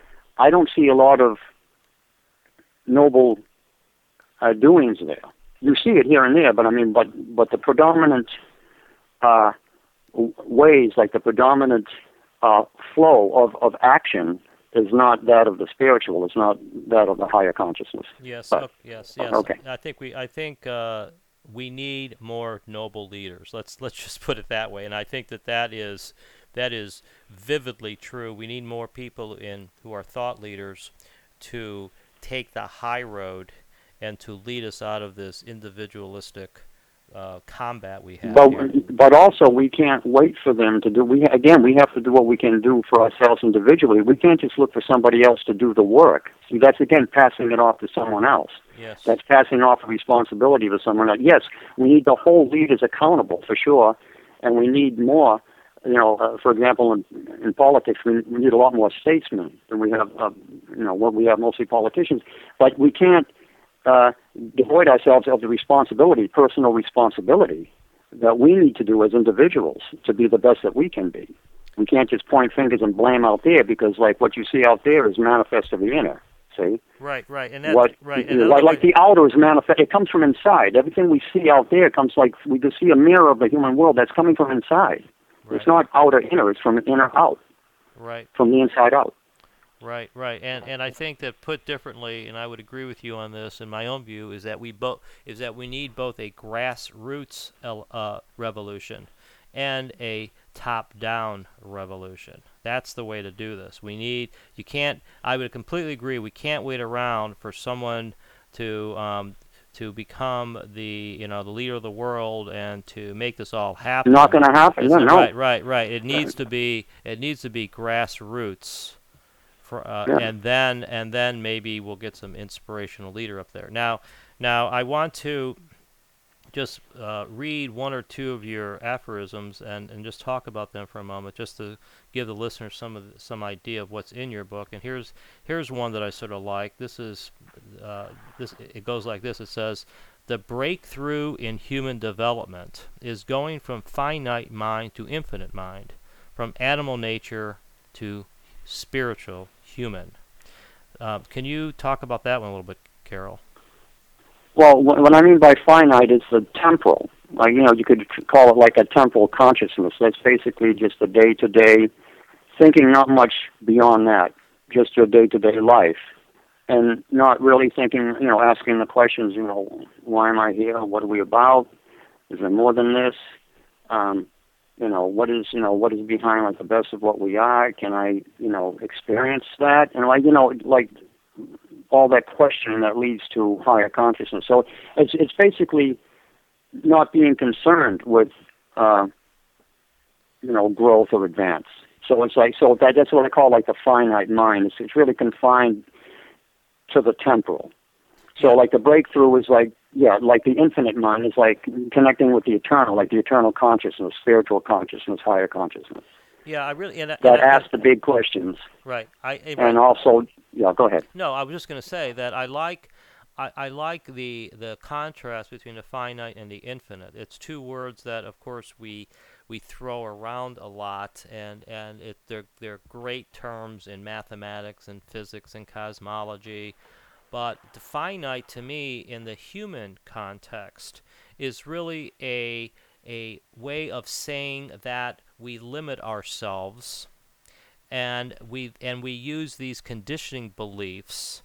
I don't see a lot of noble uh, doings there. you see it here and there, but I mean, but but the predominant uh, w- ways, like the predominant uh, flow of, of action, is not that of the spiritual. It's not that of the higher consciousness. Yes. But, o- yes. Yes. okay. I think we. I think uh, we need more noble leaders. Let's let's just put it that way. And I think that that is that is vividly true. We need more people in who are thought leaders to take the high road and to lead us out of this individualistic uh, combat we have But here. but also we can't wait for them to do. We again we have to do what we can do for ourselves individually. We can't just look for somebody else to do the work. See, that's again passing it off to someone else. Yes. That's passing off the responsibility to someone else. Yes, we need the whole leaders accountable for sure, and we need more. You know, uh, for example, in, in politics, we, we need a lot more statesmen than we have. Uh, you know, what we have mostly politicians, but we can't uh, devoid ourselves of the responsibility, personal responsibility that we need to do as individuals to be the best that we can be. We can't just point fingers and blame out there because, like, what you see out there is manifest of the inner. See? Right. Right. And that. What, Right. you And know, like, another like way- the outer is manifest. It comes from inside. Everything we see out there comes like we can see a mirror of the human world that's coming from inside. Right. It's not outer inner. It's from inner out, Right. from the inside out. Right, right, and and I think that put differently, and I would agree with you on this. In my own view, is that we both is that we need both a grassroots el- uh, revolution and a top-down revolution. That's the way to do this. We need you can't. I would completely agree. We can't wait around for someone to um, to become the you know the leader of the world and to make this all happen. Not going to happen. It's- Yeah, no. Right, right, right. It needs to be it needs to be grassroots. For, uh, Yeah. and then and then maybe we'll get some inspirational leader up there. Now, now I want to just uh, read one or two of your aphorisms and, and just talk about them for a moment, just to give the listeners some of the, some idea of what's in your book. And here's here's one that I sort of like. This is uh, this it goes like this. It says, "The breakthrough in human development is going from finite mind to infinite mind, from animal nature to spiritual human." Uh, can you talk about that one a little bit, Carol? Well, wh- what I mean by finite is the temporal. Like, you know, you could call it like a temporal consciousness. That's basically just the day-to-day thinking, not much beyond that, just your day-to-day life. And not really thinking, you know, asking the questions, you know, why am I here? What are we about? Is there more than this? Um, you know, what is, you know, what is behind, like, the best of what we are? Can I, you know, experience that? And, like, you know, like, all that questioning that leads to higher consciousness. So it's it's basically not being concerned with, uh, you know, growth or advance. So it's like, so that that's what I call, like, the finite mind. It's, it's really confined to the temporal. So, like, the breakthrough is like, yeah, like the infinite mind is like connecting with the eternal, like the eternal consciousness, spiritual consciousness, higher consciousness. Yeah, I really and, I- That and I- asks the big questions. right. I I- And also, yeah, go ahead. No, I was just going to say that I like, I, I like the the contrast between the finite and the infinite. It's two words that, of course, we we throw around a lot, and and it they're they're great terms in mathematics and physics and cosmology, but the finite to me in the human context is really a a way of saying that we limit ourselves, and we and we use these conditioning beliefs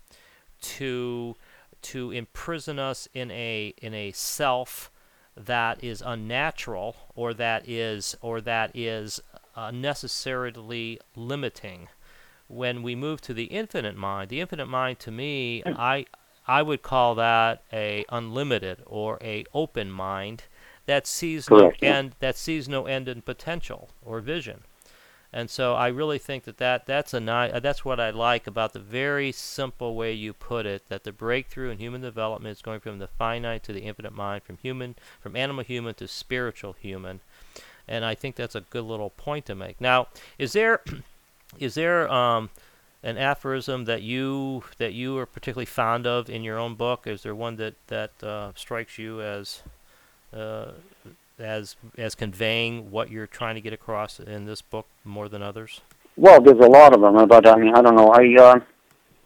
to to imprison us in a in a self that is unnatural, or that is or that is unnecessarily limiting. When we move to the infinite mind, the infinite mind to me, I I would call that a unlimited or a open mind that sees Correct, no yeah. end that sees no end in potential or vision. And so I really think that, that that's a ni- uh, that's what I like about the very simple way you put it, that the breakthrough in human development is going from the finite to the infinite mind, from human from animal human to spiritual human. And I think that's a good little point to make. Now, is there is there um, an aphorism that you that you are particularly fond of in your own book? Is there one that that uh, strikes you as uh, as as conveying what you're trying to get across in this book more than others? Well, there's a lot of them, but I mean, I don't know. I uh,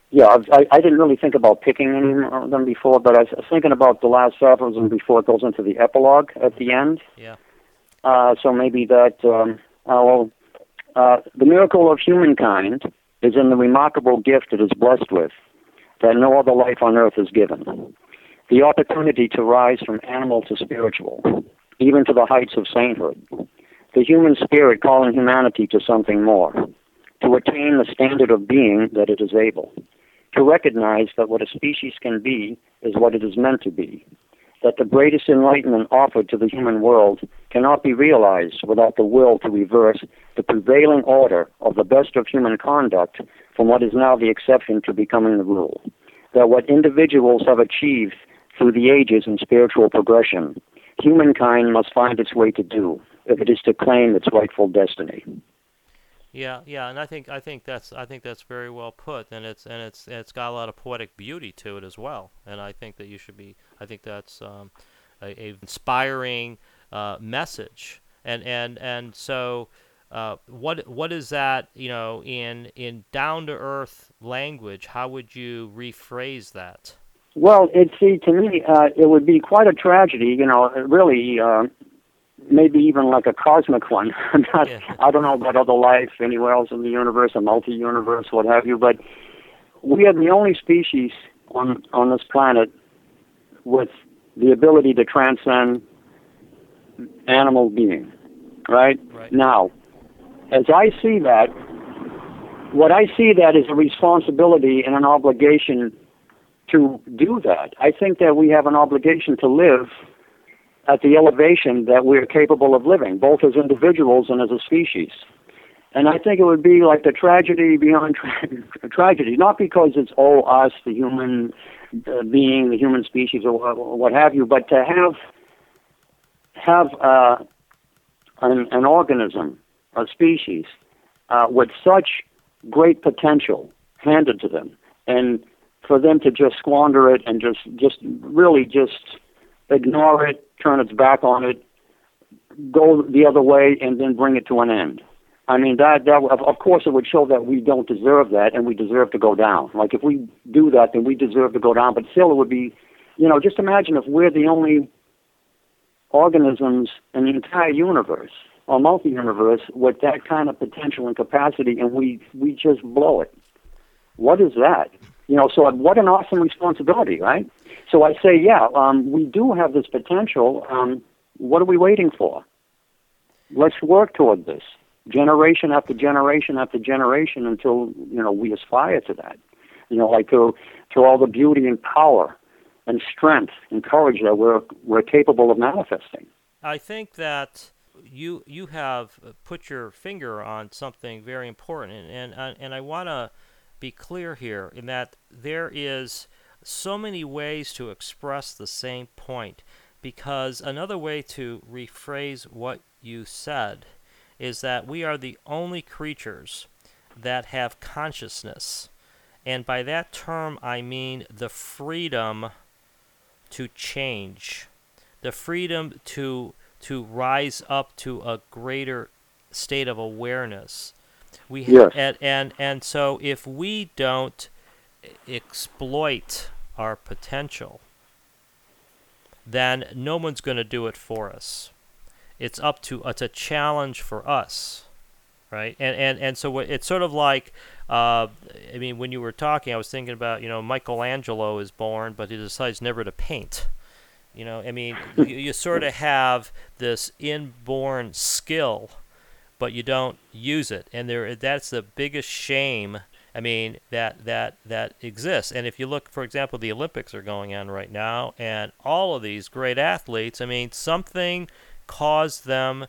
yeah, I've, I I didn't really think about picking any of them before, but I was thinking about the last aphorism before it goes into the epilogue at the end. Yeah. Uh, so maybe that, um, uh, well, uh, the miracle of humankind is in the remarkable gift it is blessed with, that no other life on earth is given. The opportunity to rise from animal to spiritual, even to the heights of sainthood. The human spirit calling humanity to something more, to attain the standard of being that it is able, to recognize that what a species can be is what it is meant to be, that the greatest enlightenment offered to the human world cannot be realized without the will to reverse the prevailing order of the best of human conduct from what is now the exception to becoming the rule, that what individuals have achieved through the ages in spiritual progression, humankind must find its way to do if it is to claim its rightful destiny. Yeah, yeah, and I think I think that's I think that's very well put, and it's and it's it's got a lot of poetic beauty to it as well. And I think that you should be. I think that's um, a, a inspiring uh, message. And and and so, uh, what what is that? You know, in in down to earth language, how would you rephrase that? Well, it see to me, uh, it would be quite a tragedy. You know, really. Uh, maybe even like a cosmic one. I'm not, Yeah. I don't know about other life anywhere else in the universe, a multi-universe, what have you, but we are the only species on on this planet with the ability to transcend animal being, right? Right. Now, as I see that, what I see that is a responsibility and an obligation to do that. I think that we have an obligation to live at the elevation that we're capable of living, both as individuals and as a species. And I think it would be like the tragedy beyond tra- tragedy, not because it's, oh, us, the human uh, being, the human species, or what, what have you, but to have have uh, an, an organism, a species, uh, with such great potential handed to them, and for them to just squander it and just, just really just ignore it, turn its back on it, go the other way, and then bring it to an end. I mean, that, that of, of course, it would show that we don't deserve that, and we deserve to go down. Like, if we do that, then we deserve to go down. But still, it would be, you know, just imagine if we're the only organisms in the entire universe, or multi-universe, with that kind of potential and capacity, and we, we just blow it. What is that? You know, so what an awesome responsibility, right? So I say, yeah, um, we do have this potential. Um, what are we waiting for? Let's work toward this, generation after generation after generation, until, you know, we aspire to that. You know, like to to all the beauty and power and strength and courage that we're we're capable of manifesting. I think that you you have put your finger on something very important, and and, and I want to be clear here in that there is so many ways to express the same point, because another way to rephrase what you said is that we are the only creatures that have consciousness, and by that term I mean the freedom to change, the freedom to to rise up to a greater state of awareness. We ha- Yes. and, and and so if we don't exploit our potential, then no one's going to do it for us. It's up to it's a challenge for us, right? And and and so it's sort of like, uh, I mean, when you were talking, I was thinking about, you know, Michelangelo is born, but he decides never to paint. You know, I mean, you, you sort of have this inborn skill, but you don't use it, and there that's the biggest shame. I mean, that that that exists. And if you look, for example, the Olympics are going on right now, and all of these great athletes, I mean, something caused them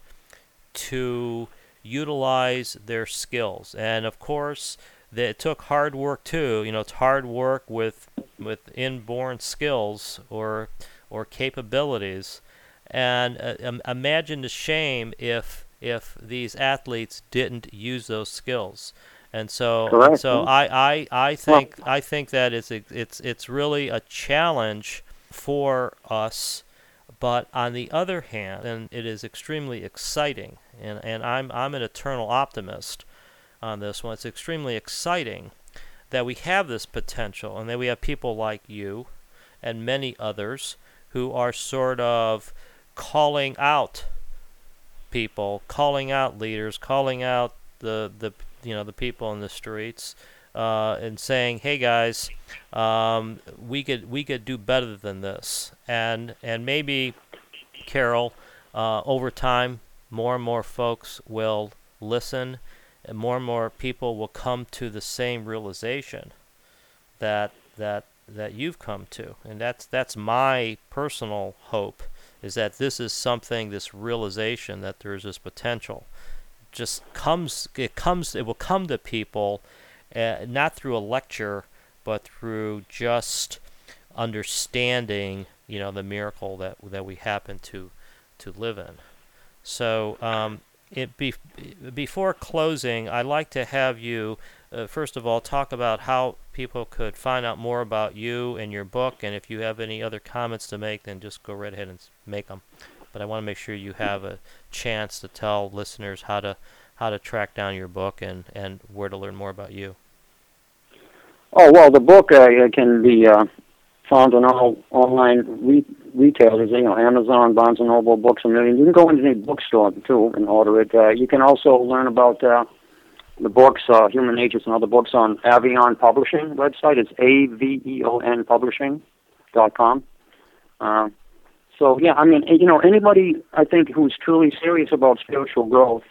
to utilize their skills, and of course, the, it took hard work too. You know, it's hard work with with inborn skills or or capabilities, and uh, um, imagine the shame if if these athletes didn't use those skills. And so, and so I, I, I think I think that it's it's it's really a challenge for us, but on the other hand, and it is extremely exciting, and, and I'm I'm an eternal optimist on this one. It's extremely exciting that we have this potential, and that we have people like you and many others who are sort of calling out people, calling out leaders, calling out the the you know the people in the streets, uh, and saying, "Hey guys, um, we could we could do better than this." And and maybe, Carol, uh, over time, more and more folks will listen, and more and more people will come to the same realization that that that you've come to, and that's that's my personal hope, is that this is something, this realization that there's this potential, just comes it comes it will come to people, uh, not through a lecture, but through just understanding, you know, the miracle that that we happen to to live in. So, um, it be, before closing, I'd like to have you, uh, first of all, talk about how people could find out more about you and your book, and if you have any other comments to make, then just go right ahead and make them. But I want to make sure you have a chance to tell listeners how to how to track down your book and, and where to learn more about you. Oh, well, the book uh, can be uh, found on all online re- retailers, you know, Amazon, Barnes and Noble, Books a Million. You can go into any bookstore, too, and order it. Uh, you can also learn about uh, the books, uh, Human Natures and other books, on Avion Publishing website. It's A V E O N publishing dot com. Uh, so, yeah, I mean, you know, anybody, I think, who's truly serious about spiritual growth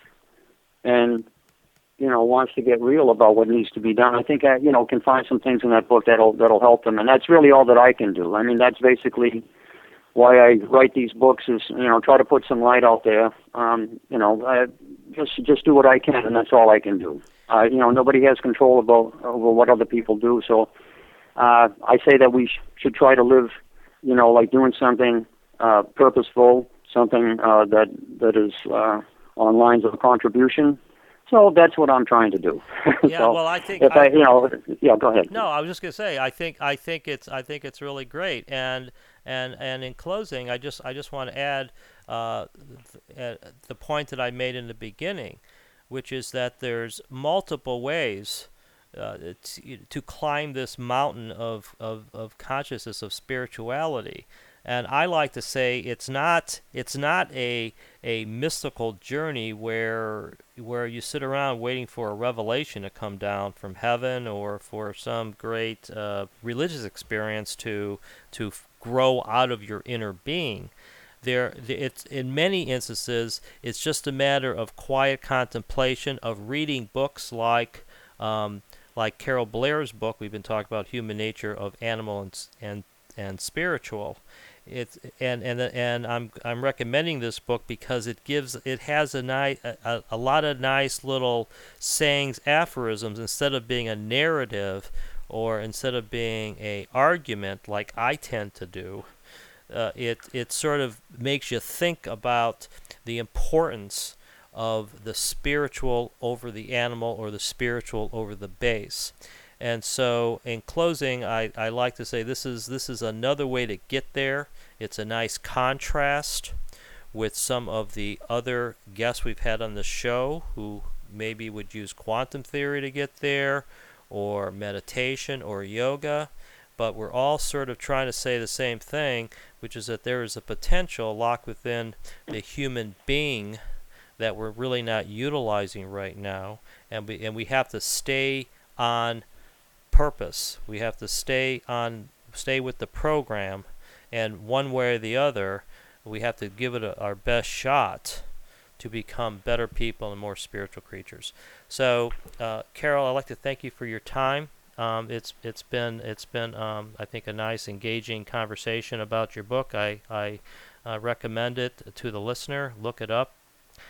and, you know, wants to get real about what needs to be done, I think, I, you know, can find some things in that book that'll that'll help them. And that's really all that I can do. I mean, that's basically why I write these books, is, you know, try to put some light out there. Um, you know, I just just do what I can, and that's all I can do. Uh, you know, nobody has control about over what other people do. So uh, I say that we sh- should try to live, you know, like doing something uh, purposeful, something uh, that that is uh, on lines of contribution. So that's what I'm trying to do. Yeah, so well, I think if I, I, you know, yeah, go ahead. No, I was just gonna say, I think I think it's I think it's really great, and and and in closing, I just I just want to add uh, th- uh, the point that I made in the beginning, which is that there's multiple ways uh, to, to climb this mountain of, of, of consciousness, of spirituality. And I like to say it's not it's not a a mystical journey where where you sit around waiting for a revelation to come down from heaven, or for some great uh, religious experience to to f- grow out of your inner being. There, it's in many instances it's just a matter of quiet contemplation, of reading books like um, like Carol Blair's book. We've been talking about Human Nature of Animal and and and Spiritual. It's and and and I'm I'm recommending this book because it gives it has a nice a, a lot of nice little sayings, aphorisms, instead of being a narrative, or instead of being a argument like I tend to do. Uh, it it sort of makes you think about the importance of the spiritual over the animal, or the spiritual over the base. And so, in closing, I, I like to say this is this is another way to get there. It's a nice contrast with some of the other guests we've had on the show, who maybe would use quantum theory to get there, or meditation, or yoga. But we're all sort of trying to say the same thing, which is that there is a potential locked within the human being that we're really not utilizing right now, and we and we have to stay on purpose. We have to stay on, stay with the program, and one way or the other, we have to give it a, our best shot to become better people and more spiritual creatures. So, uh, Carol, I'd like to thank you for your time. Um, it's it's been it's been um, I think a nice, engaging conversation about your book. I I uh, recommend it to the listener. Look it up,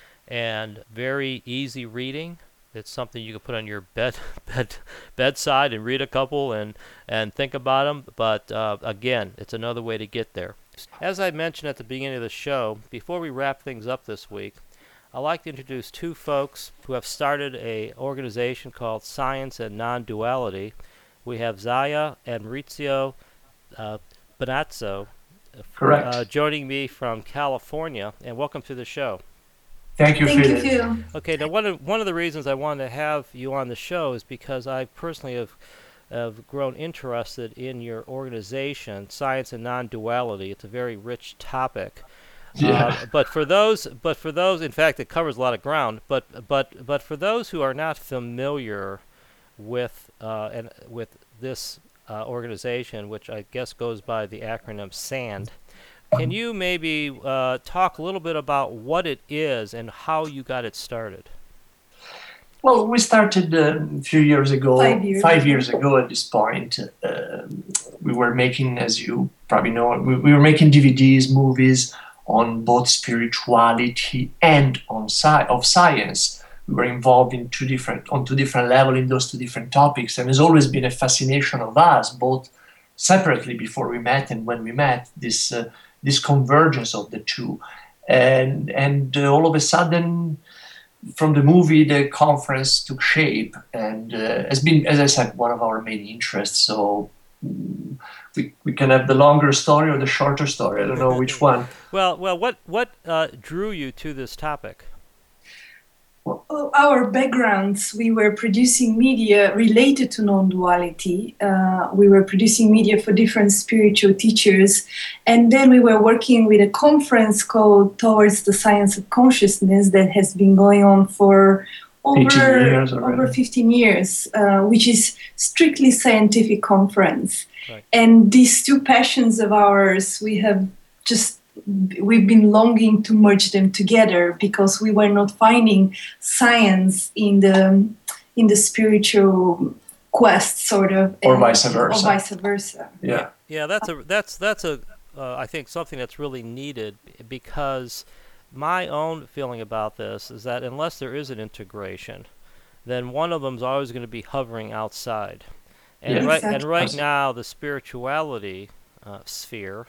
and very easy reading. It's something you can put on your bed, bed bedside and read a couple and, and think about them. But uh, again, it's another way to get there. As I mentioned at the beginning of the show, before we wrap things up this week, I'd like to introduce two folks who have started an organization called Science and Non-Duality. We have Zaya and Maurizio uh, Bonazzo Correct. Uh, joining me from California, and welcome to the show. Thank you, Thank Felix. you, too. Okay, now one of, one of the reasons I wanted to have you on the show is because I personally have have grown interested in your organization, Science and Non-Duality. It's a very rich topic. Yeah. Uh, but for those, but for those, in fact, it covers a lot of ground. But but but for those who are not familiar with uh, and with this uh, organization, which I guess goes by the acronym SAND, can you maybe uh, talk a little bit about what it is and how you got it started? Well, we started uh, a few years ago, Five years, five years ago at this point. Uh, we were making, as you probably know, we, we were making D V Ds, movies on both spirituality and on sci- of science. We were involved in two different, on two different levels in those two different topics. And there's always been a fascination of us, both separately before we met and when we met, this uh, this convergence of the two. And, and uh, all of a sudden, from the movie, the conference took shape and uh, has been, as I said, one of our main interests. So mm, we we can have the longer story or the shorter story. I don't know which one. Well, well, what what uh, drew you to this topic? Well, our backgrounds, we were producing media related to non-duality. Uh, we were producing media for different spiritual teachers. And then we were working with a conference called Towards the Science of Consciousness that has been going on for over, years over fifteen years, uh, which is strictly scientific conference. Right. And these two passions of ours, we have just we've been longing to merge them together because we were not finding science in the in the spiritual quest, sort of, Or and- vice versa. Or vice versa. Yeah. Yeah, that's a that's that's a uh, I think something that's really needed, because my own feeling about this is that unless there is an integration, then one of them is always going to be hovering outside. And Yeah. right and Exactly. right now the spirituality uh, sphere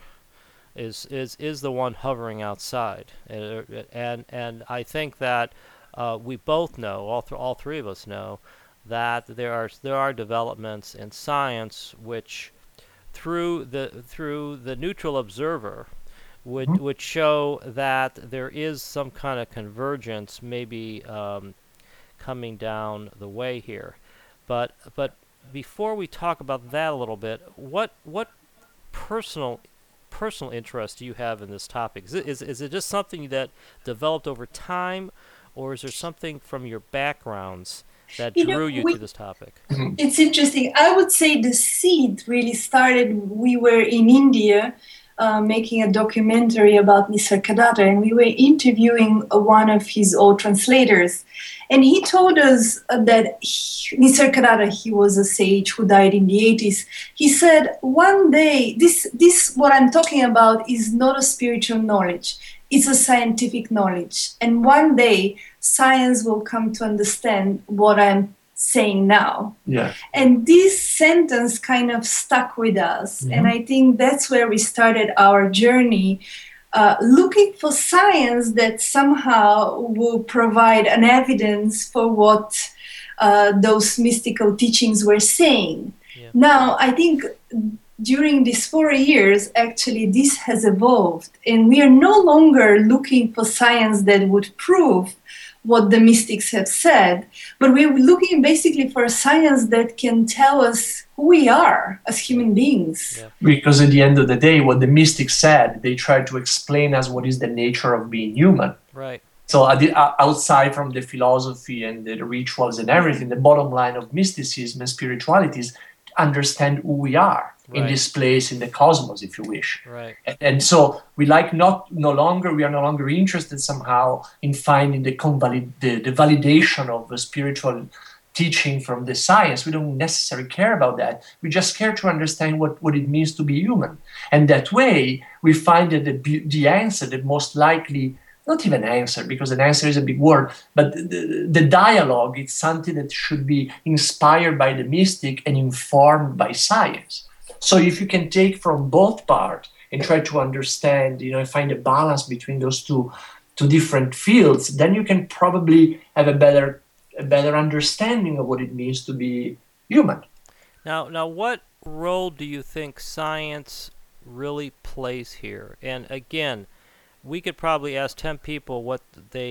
is is is the one hovering outside, and and, and I think that uh, we both know, all th- all three of us know, that there are there are developments in science which, through the through the neutral observer, would Mhm. would show that there is some kind of convergence, maybe um, coming down the way here. But but before we talk about that a little bit, what what personal personal interest do you have in this topic? Is it, is, is it just something that developed over time, or is there something from your backgrounds that You know, drew you we- to this topic? It's interesting. I would say the seed really started. We were in India uh, making a documentary about Nisargadatta, and we were interviewing uh, one of his old translators. And he told us uh, that he, Nisargadatta, he was a sage who died in the eighties. He said, one day, this, this, what I'm talking about is not a spiritual knowledge. It's a scientific knowledge. And one day, science will come to understand what I'm saying now. Yeah. And this sentence kind of stuck with us. Mhm. And I think that's where we started our journey, uh, looking for science that somehow will provide an evidence for what uh, those mystical teachings were saying. Yeah. Now, I think during these four years, actually, this has evolved. And we are no longer looking for science that would prove what the mystics have said, but we're looking basically for a science that can tell us who we are as human beings. Yeah. Because at the end of the day, what the mystics said, they tried to explain us what is the nature of being human. Right. So at the- uh, outside from the philosophy and the rituals and everything, the bottom line of mysticism and spirituality is to understand who we are in Right. this place in the cosmos, if you wish. Right. And, and so we like not no longer we are no longer interested somehow in finding the convalid the, the validation of a spiritual teaching from the science. We don't necessarily care about that. We just care to understand what, what it means to be human. And that way we find that the, the answer, the most likely, not even answer, because an answer is a big word, but the, the dialogue is something that should be inspired by the mystic and informed by science. So if you can take from both parts and try to understand, you know, find a balance between those two, two different fields, then you can probably have a better, a better understanding of what it means to be human. Now, now, what role do you think science really plays here? And again, we could probably ask ten people what they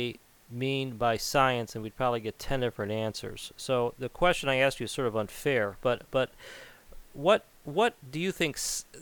mean by science, and we'd probably get ten different answers. So the question I asked you is sort of unfair, but but what what do you think,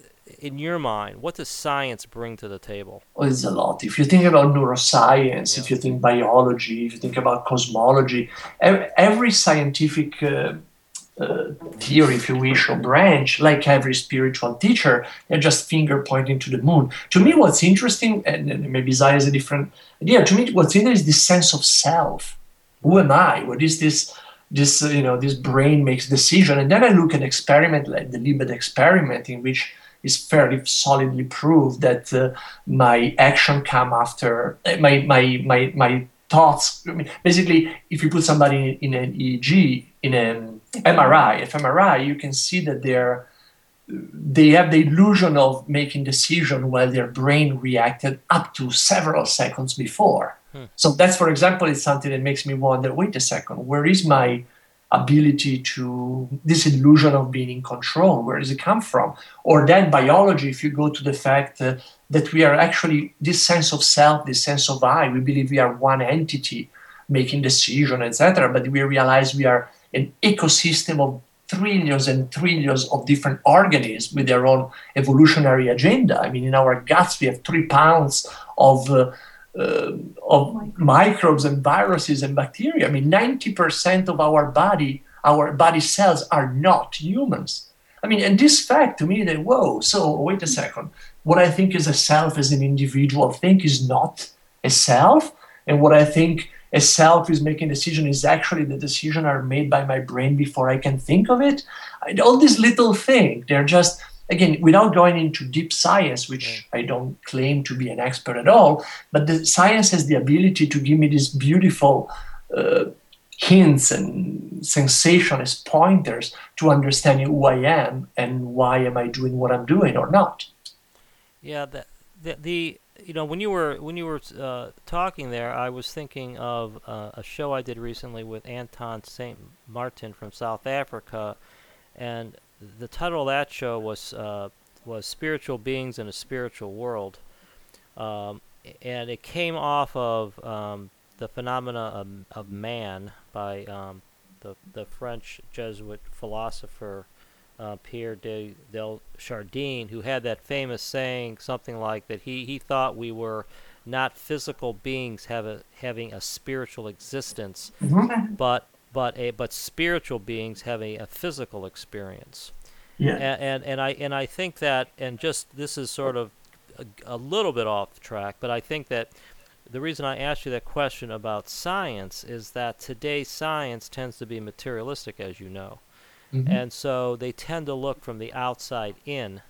in your mind, what does science bring to the table? Well, it's a lot. If you think about neuroscience, Yeah. if you think biology, if you think about cosmology, every scientific uh, uh, theory, if you wish, or branch, like every spiritual teacher, they're just finger pointing to the moon. To me, what's interesting, and maybe Zai has a different idea, to me, what's interesting is this sense of self. Who am I? What is this? This, uh, you know, this brain makes decision. And then I look at experiment like the Libet experiment, in which is fairly solidly proved that uh, my action come after uh, my my my my thoughts. I mean, basically, if you put somebody in an E E G, in an M R I, F M R I, you can see that they're they have the illusion of making decision while their brain reacted up to several seconds before. Hmm. So that's, for example, it's something that makes me wonder, wait a second, where is my ability to, this illusion of being in control, where does it come from? Or then biology, if you go to the fact uh, that we are actually, this sense of self, this sense of I, we believe we are one entity making decision, et cetera, but we realize we are an ecosystem of trillions and trillions of different organisms with their own evolutionary agenda. I mean, in our guts, we have three pounds of uh, uh, of microbes and viruses and bacteria. I mean, ninety percent of our body, our body cells are not humans. I mean, and this fact to me, that, whoa, so wait a second. What I think is a self as an individual thing is not a self. And what I think a self is making a decision is actually the decision are made by my brain before I can think of it. I, all these little things, they're just, again, without going into deep science, which I don't claim to be an expert at all, but the science has the ability to give me these beautiful uh, hints and sensation as pointers to understanding who I am and why am I doing what I'm doing or not. Yeah, the the, the you know when you were when you were uh, talking there, I was thinking of uh, a show I did recently with Anton Saint Martin from South Africa, and the title of that show was uh, was Spiritual Beings in a Spiritual World, um, and it came off of um, the Phenomena of, of Man by um, the the French Jesuit philosopher uh, Pierre de del Chardin, who had that famous saying, something like that he, he thought we were not physical beings have a, having a spiritual existence, Mm-hmm. but but a but spiritual beings having a physical experience. Yeah. And, and and I and I think that, and just this is sort of a, a little bit off track, but I think that the reason I asked you that question about science is that today's science tends to be materialistic, as you know. Mm-hmm. And so they tend to look from the outside in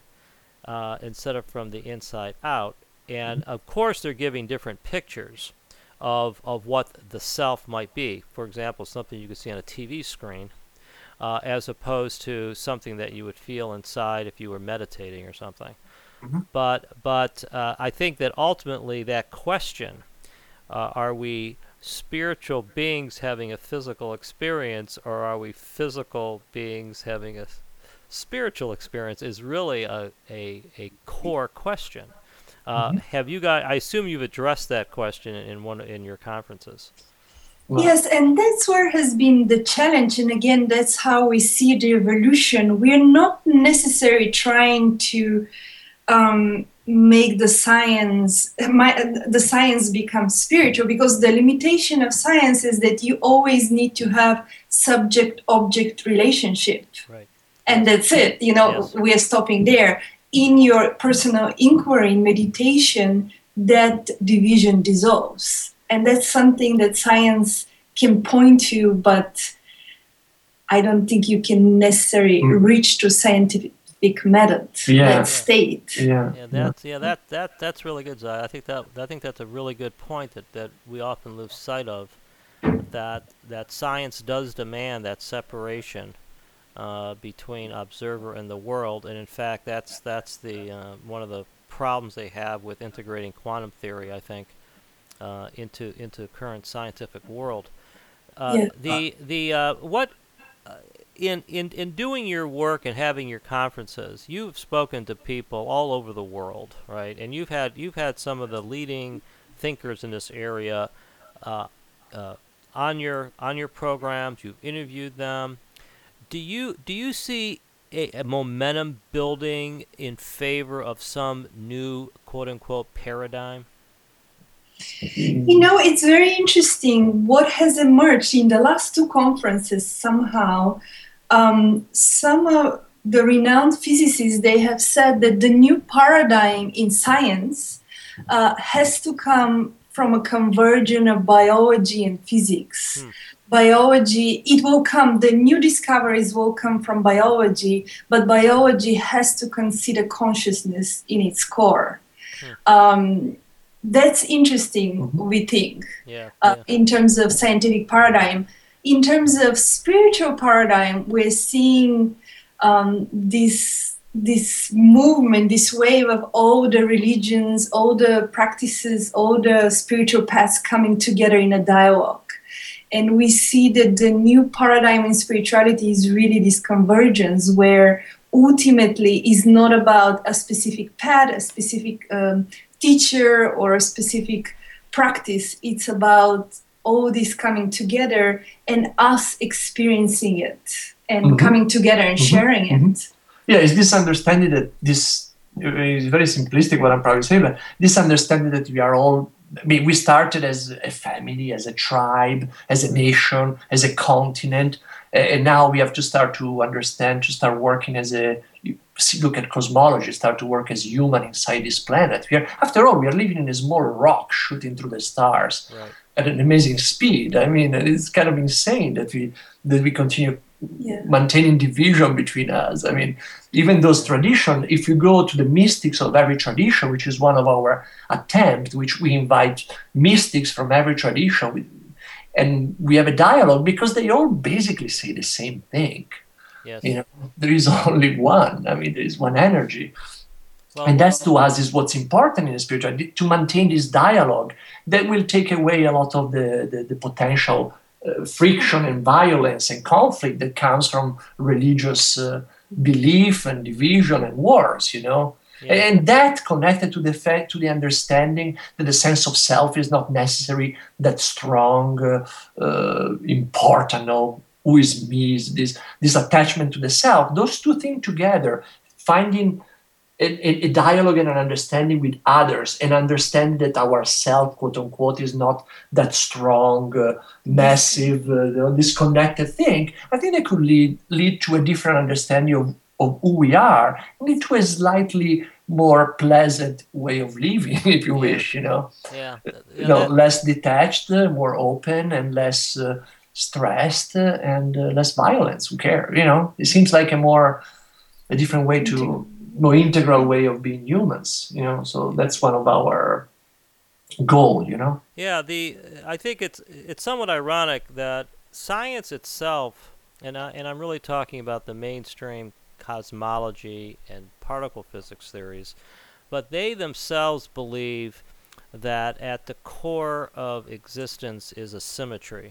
uh, instead of from the inside out. And of course they're giving different pictures of of what the self might be. For example, something you could see on a T V screen, uh, as opposed to something that you would feel inside if you were meditating or something. Mm-hmm. But but uh, I think that ultimately that question, uh, are we spiritual beings having a physical experience, or are we physical beings having a spiritual experience, is really a, a, a core question. Uh, Mm-hmm. Have you guys, I assume you've addressed that question in one in your conferences. Well, Yes, and that's where has been the challenge. And again, that's how we see the evolution. We're not necessarily trying to um, make the science my, the science become spiritual, because the limitation of science is that you always need to have subject-object relationship. Right. And that's it. You know, Yes. we are stopping there. In your personal inquiry, meditation, that division dissolves. And that's something that science can point to, but I don't think you can necessarily Mm. reach to scientific method, Yeah. that state. yeah. Yeah, that's yeah, that, that that's really good, Zai. I think that I think that's a really good point that, that we often lose sight of. That that science does demand that separation uh, between observer and the world, and in fact, that's that's the uh, one of the problems they have with integrating quantum theory, I think, uh, into into current scientific world. Uh, Yeah. The the uh, what uh, in in in doing your work and having your conferences, you've spoken to people all over the world, right? And you've had you've had some of the leading thinkers in this area uh, uh, on your on your programs. You've interviewed them. Do you do you see a, a momentum building in favor of some new quote unquote paradigm? You know, it's very interesting what has emerged in the last two conferences somehow. Um, some of the renowned physicists, they have said that the new paradigm in science uh, has to come from a convergence of biology and physics. Hmm. Biology, it will come, the new discoveries will come from biology, but biology has to consider consciousness in its core. Hmm. Um, That's interesting, mm-hmm. we think, yeah, uh, yeah. in terms of scientific paradigm. In terms of spiritual paradigm, we're seeing um, this, this movement, this wave of all the religions, all the practices, all the spiritual paths coming together in a dialogue. And we see that the new paradigm in spirituality is really this convergence where ultimately is not about a specific path, a specific um, teacher or a specific practice. It's about all this coming together and us experiencing it and mm-hmm. coming together and mm-hmm. sharing mm-hmm. it. Yeah, it's this understanding that this is very simplistic what I'm probably saying, but this understanding that we are all, I mean, we started as a family, as a tribe, as a nation, as a continent, and now we have to start to understand, to start working as a, look at cosmology, start to work as human inside this planet. We are, after all, we are living in a small rock shooting through the stars right. at an amazing speed. I mean, it's kind of insane that we that we continue yeah. maintaining division between us. I mean, even those traditions, if you go to the mystics of every tradition, which is one of our attempts, which we invite mystics from every tradition, we, and we have a dialogue because they all basically say the same thing. Yes. You know, there is only one. I mean, there is one energy. Well, and that's to us is what's important in the spiritual, to maintain this dialogue that will take away a lot of the, the, the potential uh, friction and violence and conflict that comes from religious uh, belief and division and wars, you know. Yeah. And that connected to the fact, to the understanding that the sense of self is not necessarily that strong, uh, uh, important, no, who is me, is this, this attachment to the self. Those two things together, finding a, a dialogue and an understanding with others, and understanding that our self, quote unquote, is not that strong, uh, massive, uh, disconnected thing. I think that could lead lead to a different understanding of, of who we are, and lead to a slightly more pleasant way of living, if you yeah. wish, you know. Yeah. yeah you know, that... less detached, uh, more open, and less uh, stressed, uh, and uh, less violence. Who cares? You know, it seems like a more, a different way to, more integral way of being humans, you know. So that's one of our goal, you know. Yeah, the I think it's it's somewhat ironic that science itself, and I, and I'm really talking about the mainstream cosmology and particle physics theories, but they themselves believe that at the core of existence is a symmetry,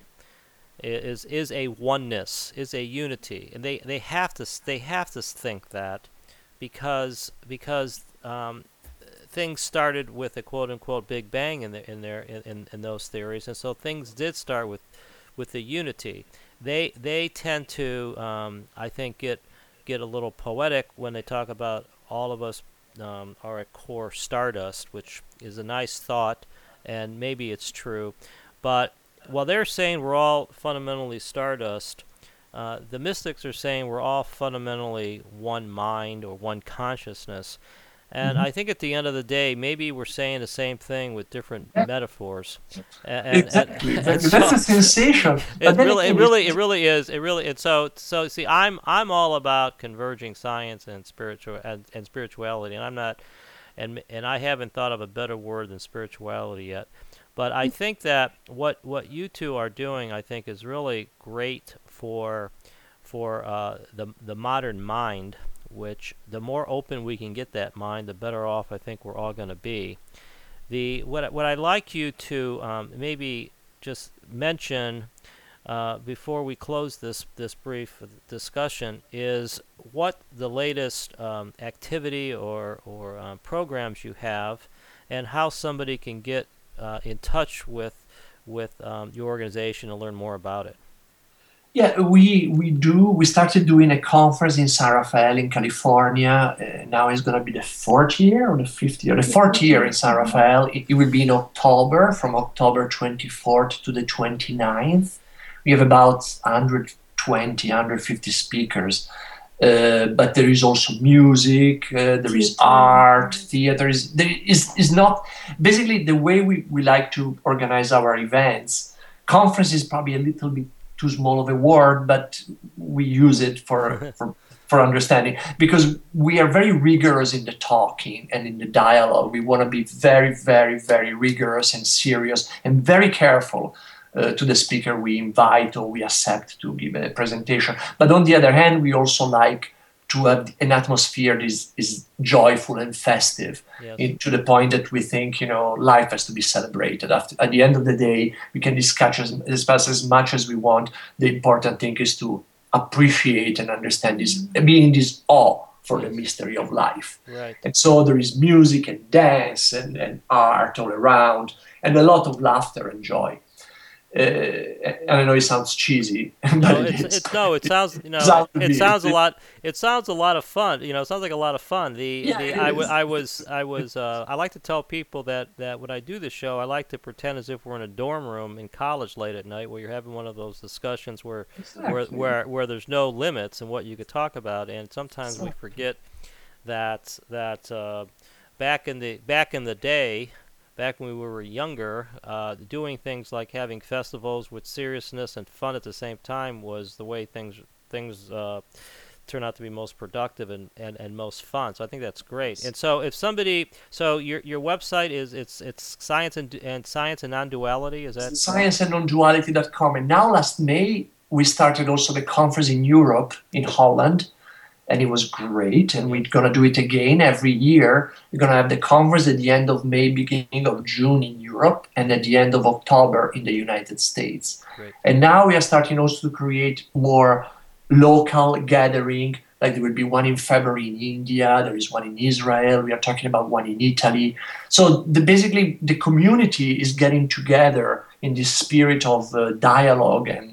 is is a oneness, is a unity, and they they have to they have to think that. Because because um, things started with a quote unquote Big Bang in the, in their in, in those theories, and so things did start with with the unity. They they tend to um, I think get get a little poetic when they talk about all of us um, are at core stardust, which is a nice thought, and maybe it's true. But while they're saying we're all fundamentally stardust, Uh, the mystics are saying we're all fundamentally one mind or one consciousness. And mm-hmm. I think at the end of the day, maybe we're saying the same thing with different yeah. metaphors. And, and, exactly. and, and so that's a sensation. It really, it really, it really is. It really, and so, so see, I'm, I'm all about converging science and spiritual and, and spirituality, and I'm not, and and I haven't thought of a better word than spirituality yet. But I think that what what you two are doing, I think, is really great for for uh, the the modern mind. Which the more open we can get that mind, the better off I think we're all going to be. The what what I'd like you to um, maybe just mention uh, before we close this this brief discussion is what the latest um, activity or or uh, programs you have, and how somebody can get Uh, in touch with with um, your organization and learn more about it? Yeah, we we do. We started doing a conference in San Rafael in California. Uh, now it's going to be the fourth year or the fifth year. The fourth year in San Rafael. It, it will be in October, from October twenty-fourth to the twenty-ninth. We have about one hundred twenty, one hundred fifty speakers. Uh, but there is also music, uh, there is art, theater. Is, there is, is not, basically the way we, we like to organize our events. Conference is probably a little bit too small of a word, but we use it for, for, for understanding, because we are very rigorous in the talking and in the dialogue. We want to be very, very, very rigorous and serious and very careful Uh, to the speaker we invite or we accept to give a presentation. But on the other hand, we also like to have an atmosphere that is, is joyful and festive, yes. in, to the point that we think, you know, life has to be celebrated. After, at the end of the day, we can discuss as, discuss as much as we want. The important thing is to appreciate and understand this, be in this awe for the mystery of life. Right. And so there is music and dance and, and art all around, and a lot of laughter and joy. Uh, and I know it sounds cheesy, but no, it it's, is. it's no, it sounds you know, Sounds it, to it be. sounds a lot. It sounds a lot of fun. You know, it sounds like a lot of fun. The, Yeah, the it I, w- is. I was I was uh, I like to tell people that, that when I do this show, I like to pretend as if we're in a dorm room in college late at night, where you're having one of those discussions where where, Exactly. where where there's no limits in what you could talk about, and sometimes Exactly. we forget that that uh, back in the back in the day. Back when we were younger, uh, doing things like having festivals with seriousness and fun at the same time was the way things things uh, turn out to be most productive and, and, and most fun. So I think that's great. And so if somebody, so your your website is it's it's science and and science and non-duality. Is that science and non duality dot com. And now last May we started also the conference in Europe, in Holland. And it was great, and we're going to do it again every year. We're going to have the conference at the end of May, beginning of June in Europe, and at the end of October in the United States. Great. And now we are starting also to create more local gathering, like there will be one in February in India, there is one in Israel, we are talking about one in Italy. So the, basically the community is getting together in this spirit of uh, dialogue and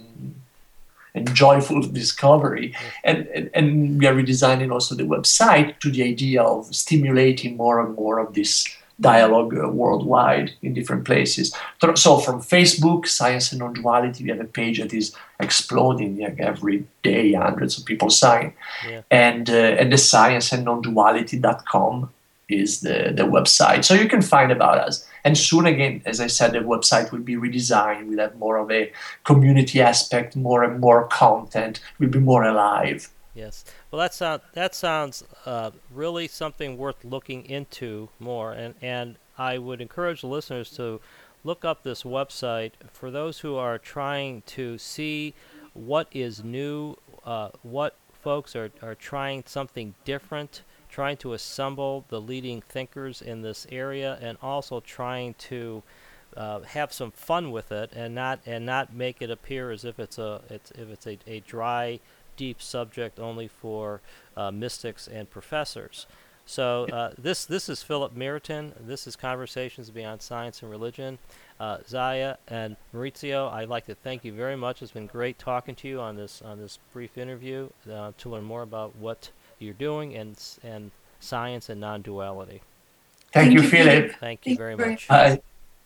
and joyful discovery. And, and, and we are redesigning also the website to the idea of stimulating more and more of this dialogue uh, worldwide in different places. So from Facebook, Science and Non-Duality, we have a page that is exploding, like every day, hundreds of people sign. Yeah. And, uh, and the science and non duality dot com is the, the website. So you can find about us. And soon again, as I said, the website will be redesigned. We'll have more of a community aspect, more and more content. We'll be more alive. Yes. Well, that sound that sounds uh, really something worth looking into more. And and I would encourage the listeners to look up this website for those who are trying to see what is new, uh, what folks are, are trying something different, trying to assemble the leading thinkers in this area, and also trying to uh, have some fun with it, and not and not make it appear as if it's a it's if it's a, a dry, deep subject only for uh, mystics and professors. So uh, this this is Philip Meriton. This is Conversations Beyond Science and Religion. Uh, Zaya and Maurizio, I'd like to thank you very much. It's been great talking to you on this on this brief interview uh, to learn more about what you're doing and and science and non-duality. Thank, Thank you, Philip. Thank, Thank you very much. Bye.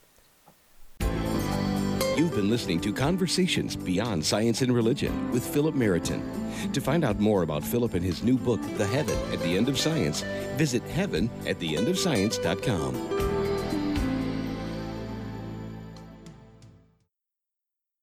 You've been listening to Conversations Beyond Science and Religion with Philip Meriton. To find out more about Philip and his new book, The Heaven at the End of Science, visit heaven at the end of science dot com.